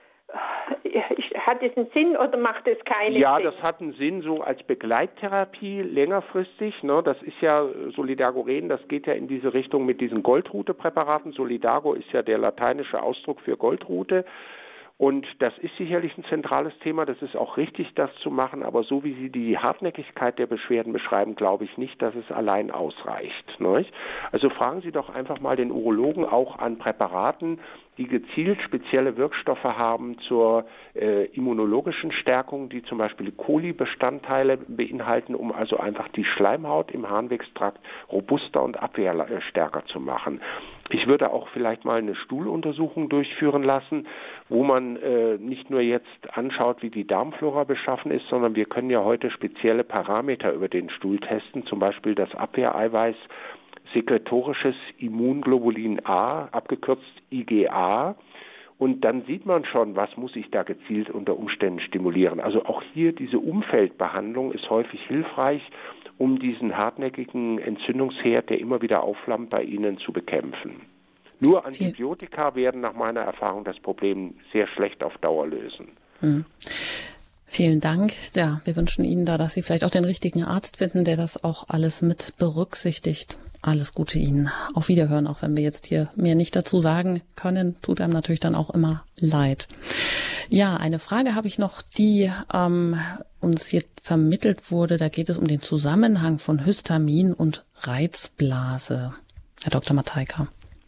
Speaker 7: Hat es einen Sinn oder macht es keinen
Speaker 2: ja,
Speaker 7: Sinn?
Speaker 2: Ja, das hat einen Sinn so als Begleittherapie längerfristig. Ne? Das ist ja Solidagoren, das geht ja in diese Richtung mit diesen Goldrute-Präparaten. Solidago ist ja der lateinische Ausdruck für Goldrute. Und das ist sicherlich ein zentrales Thema, das ist auch richtig, das zu machen, aber so wie Sie die Hartnäckigkeit der Beschwerden beschreiben, glaube ich nicht, dass es allein ausreicht. Nicht? Also fragen Sie doch einfach mal den Urologen auch an Präparaten, die gezielt spezielle Wirkstoffe haben zur äh, immunologischen Stärkung, die zum Beispiel Coli-Bestandteile beinhalten, um also einfach die Schleimhaut im Harnwegstrakt robuster und abwehrstärker zu machen. Ich würde auch vielleicht mal eine Stuhluntersuchung durchführen lassen, wo man äh, nicht nur jetzt anschaut, wie die Darmflora beschaffen ist, sondern wir können ja heute spezielle Parameter über den Stuhl testen, zum Beispiel das Abwehreiweiß, sekretorisches Immunglobulin A, abgekürzt I G A. Und dann sieht man schon, was muss ich da gezielt unter Umständen stimulieren. Also auch hier diese Umfeldbehandlung ist häufig hilfreich, um diesen hartnäckigen Entzündungsherd, der immer wieder aufflammt, bei Ihnen zu bekämpfen. Nur Antibiotika werden nach meiner Erfahrung das Problem sehr schlecht auf Dauer lösen.
Speaker 1: Hm. Vielen Dank. Ja, wir wünschen Ihnen da, dass Sie vielleicht auch den richtigen Arzt finden, der das auch alles mit berücksichtigt. Alles Gute Ihnen. Auf Wiederhören, auch wenn wir jetzt hier mehr nicht dazu sagen können, tut einem natürlich dann auch immer leid. Ja, eine Frage habe ich noch, die ähm, uns hier vermittelt wurde. Da geht es um den Zusammenhang von Histamin und Reizblase. Herr Doktor Matejka.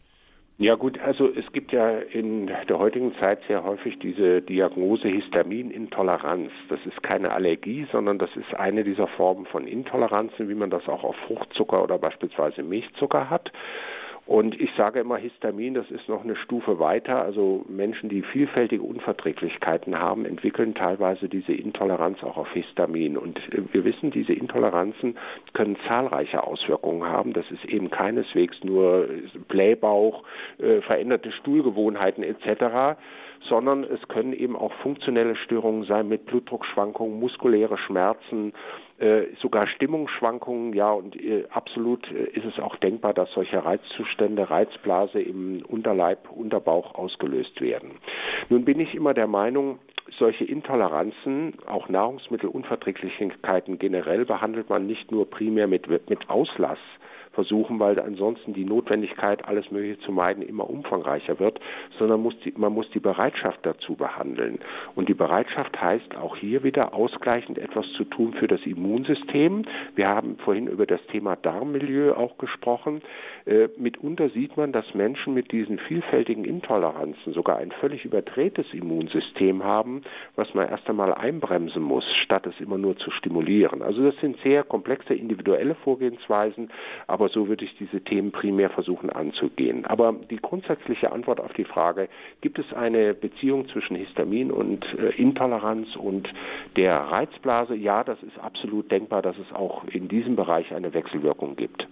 Speaker 2: Ja gut, also es gibt ja in der heutigen Zeit sehr häufig diese Diagnose Histaminintoleranz. Das ist keine Allergie, sondern das ist eine dieser Formen von Intoleranzen, wie man das auch auf Fruchtzucker oder beispielsweise Milchzucker hat. Und ich sage immer, Histamin, das ist noch eine Stufe weiter. Also Menschen, die vielfältige Unverträglichkeiten haben, entwickeln teilweise diese Intoleranz auch auf Histamin. Und wir wissen, diese Intoleranzen können zahlreiche Auswirkungen haben. Das ist eben keineswegs nur Blähbauch, äh, veränderte Stuhlgewohnheiten et cetera, sondern es können eben auch funktionelle Störungen sein mit Blutdruckschwankungen, muskuläre Schmerzen, äh, sogar Stimmungsschwankungen. Ja, und äh, absolut äh, ist es auch denkbar, dass solche Reizzustände, Reizblase im Unterleib, Unterbauch ausgelöst werden. Nun bin ich immer der Meinung, solche Intoleranzen, auch Nahrungsmittelunverträglichkeiten generell, behandelt man nicht nur primär mit, mit Auslass, versuchen, weil ansonsten die Notwendigkeit, alles Mögliche zu meiden, immer umfangreicher wird, sondern muss die, man muss die Bereitschaft dazu behandeln. Und die Bereitschaft heißt auch hier wieder ausgleichend etwas zu tun für das Immunsystem. Wir haben vorhin über das Thema Darmmilieu auch gesprochen. Äh, mitunter sieht man, dass Menschen mit diesen vielfältigen Intoleranzen sogar ein völlig überdrehtes Immunsystem haben, was man erst einmal einbremsen muss, statt es immer nur zu stimulieren. Also das sind sehr komplexe individuelle Vorgehensweisen, aber so würde ich diese Themen primär versuchen anzugehen. Aber die grundsätzliche Antwort auf die Frage, gibt es eine Beziehung zwischen Histamin und äh, Intoleranz und der Reizblase? Ja, das ist absolut denkbar, dass es auch in diesem Bereich eine Wechselwirkung gibt.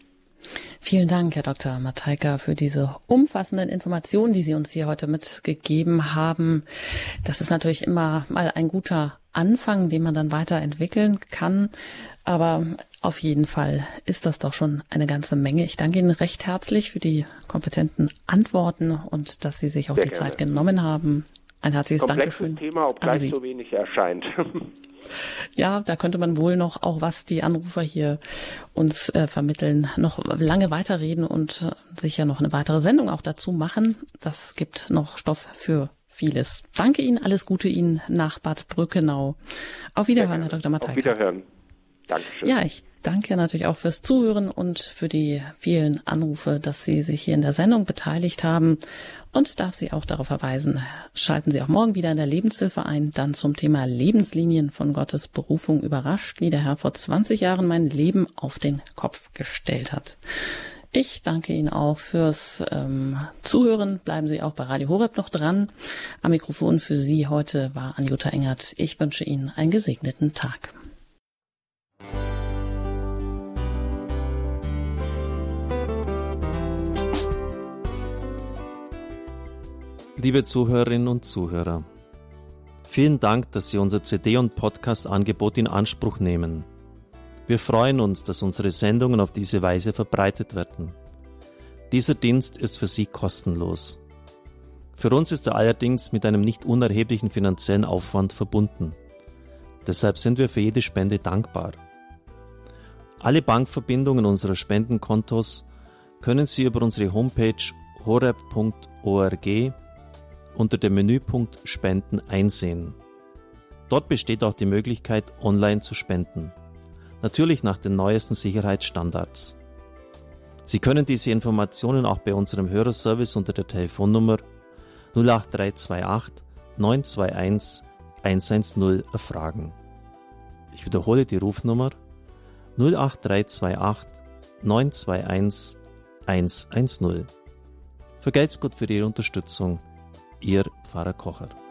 Speaker 1: Vielen Dank, Herr Doktor Matejka, für diese umfassenden Informationen, die Sie uns hier heute mitgegeben haben. Das ist natürlich immer mal ein guter Anfang, den man dann weiterentwickeln kann. Aber auf jeden Fall ist das doch schon eine ganze Menge. Ich danke Ihnen recht herzlich für die kompetenten Antworten und dass Sie sich auch Sehr die gerne. Zeit genommen haben. Ein herzliches
Speaker 2: Komplexes
Speaker 1: Dankeschön.
Speaker 2: Thema, obgleich so wenig erscheint.
Speaker 1: Ja, da könnte man wohl noch, auch was die Anrufer hier uns äh, vermitteln, noch lange weiterreden und äh, sicher noch eine weitere Sendung auch dazu machen. Das gibt noch Stoff für vieles. Danke Ihnen, alles Gute Ihnen nach Bad Brückenau. Auf Wiederhören, Herr Doktor Matejka.
Speaker 2: Auf Wiederhören. Dankeschön.
Speaker 1: Ja, ich danke natürlich auch fürs Zuhören und für die vielen Anrufe, dass Sie sich hier in der Sendung beteiligt haben, und darf Sie auch darauf verweisen, schalten Sie auch morgen wieder in der Lebenshilfe ein, dann zum Thema Lebenslinien von Gottes Berufung überrascht, wie der Herr vor zwanzig Jahren mein Leben auf den Kopf gestellt hat. Ich danke Ihnen auch fürs ähm, Zuhören. Bleiben Sie auch bei Radio Horeb noch dran. Am Mikrofon für Sie heute war Anjuta Engert. Ich wünsche Ihnen einen gesegneten Tag.
Speaker 8: Liebe Zuhörerinnen und Zuhörer, vielen Dank, dass Sie unser C D- und Podcast-Angebot in Anspruch nehmen. Wir freuen uns, dass unsere Sendungen auf diese Weise verbreitet werden. Dieser Dienst ist für Sie kostenlos. Für uns ist er allerdings mit einem nicht unerheblichen finanziellen Aufwand verbunden. Deshalb sind wir für jede Spende dankbar. Alle Bankverbindungen unserer Spendenkontos können Sie über unsere Homepage horeb punkt org unter dem Menüpunkt Spenden einsehen. Dort besteht auch die Möglichkeit, online zu spenden. Natürlich nach den neuesten Sicherheitsstandards. Sie können diese Informationen auch bei unserem Hörerservice unter der Telefonnummer null acht drei zwei acht neun zwei eins eins eins null erfragen. Ich wiederhole die Rufnummer null acht drei zwei acht neun zwei eins eins eins null. Vergelt's Gott für Ihre Unterstützung. Ihr Pfarrer Kocher.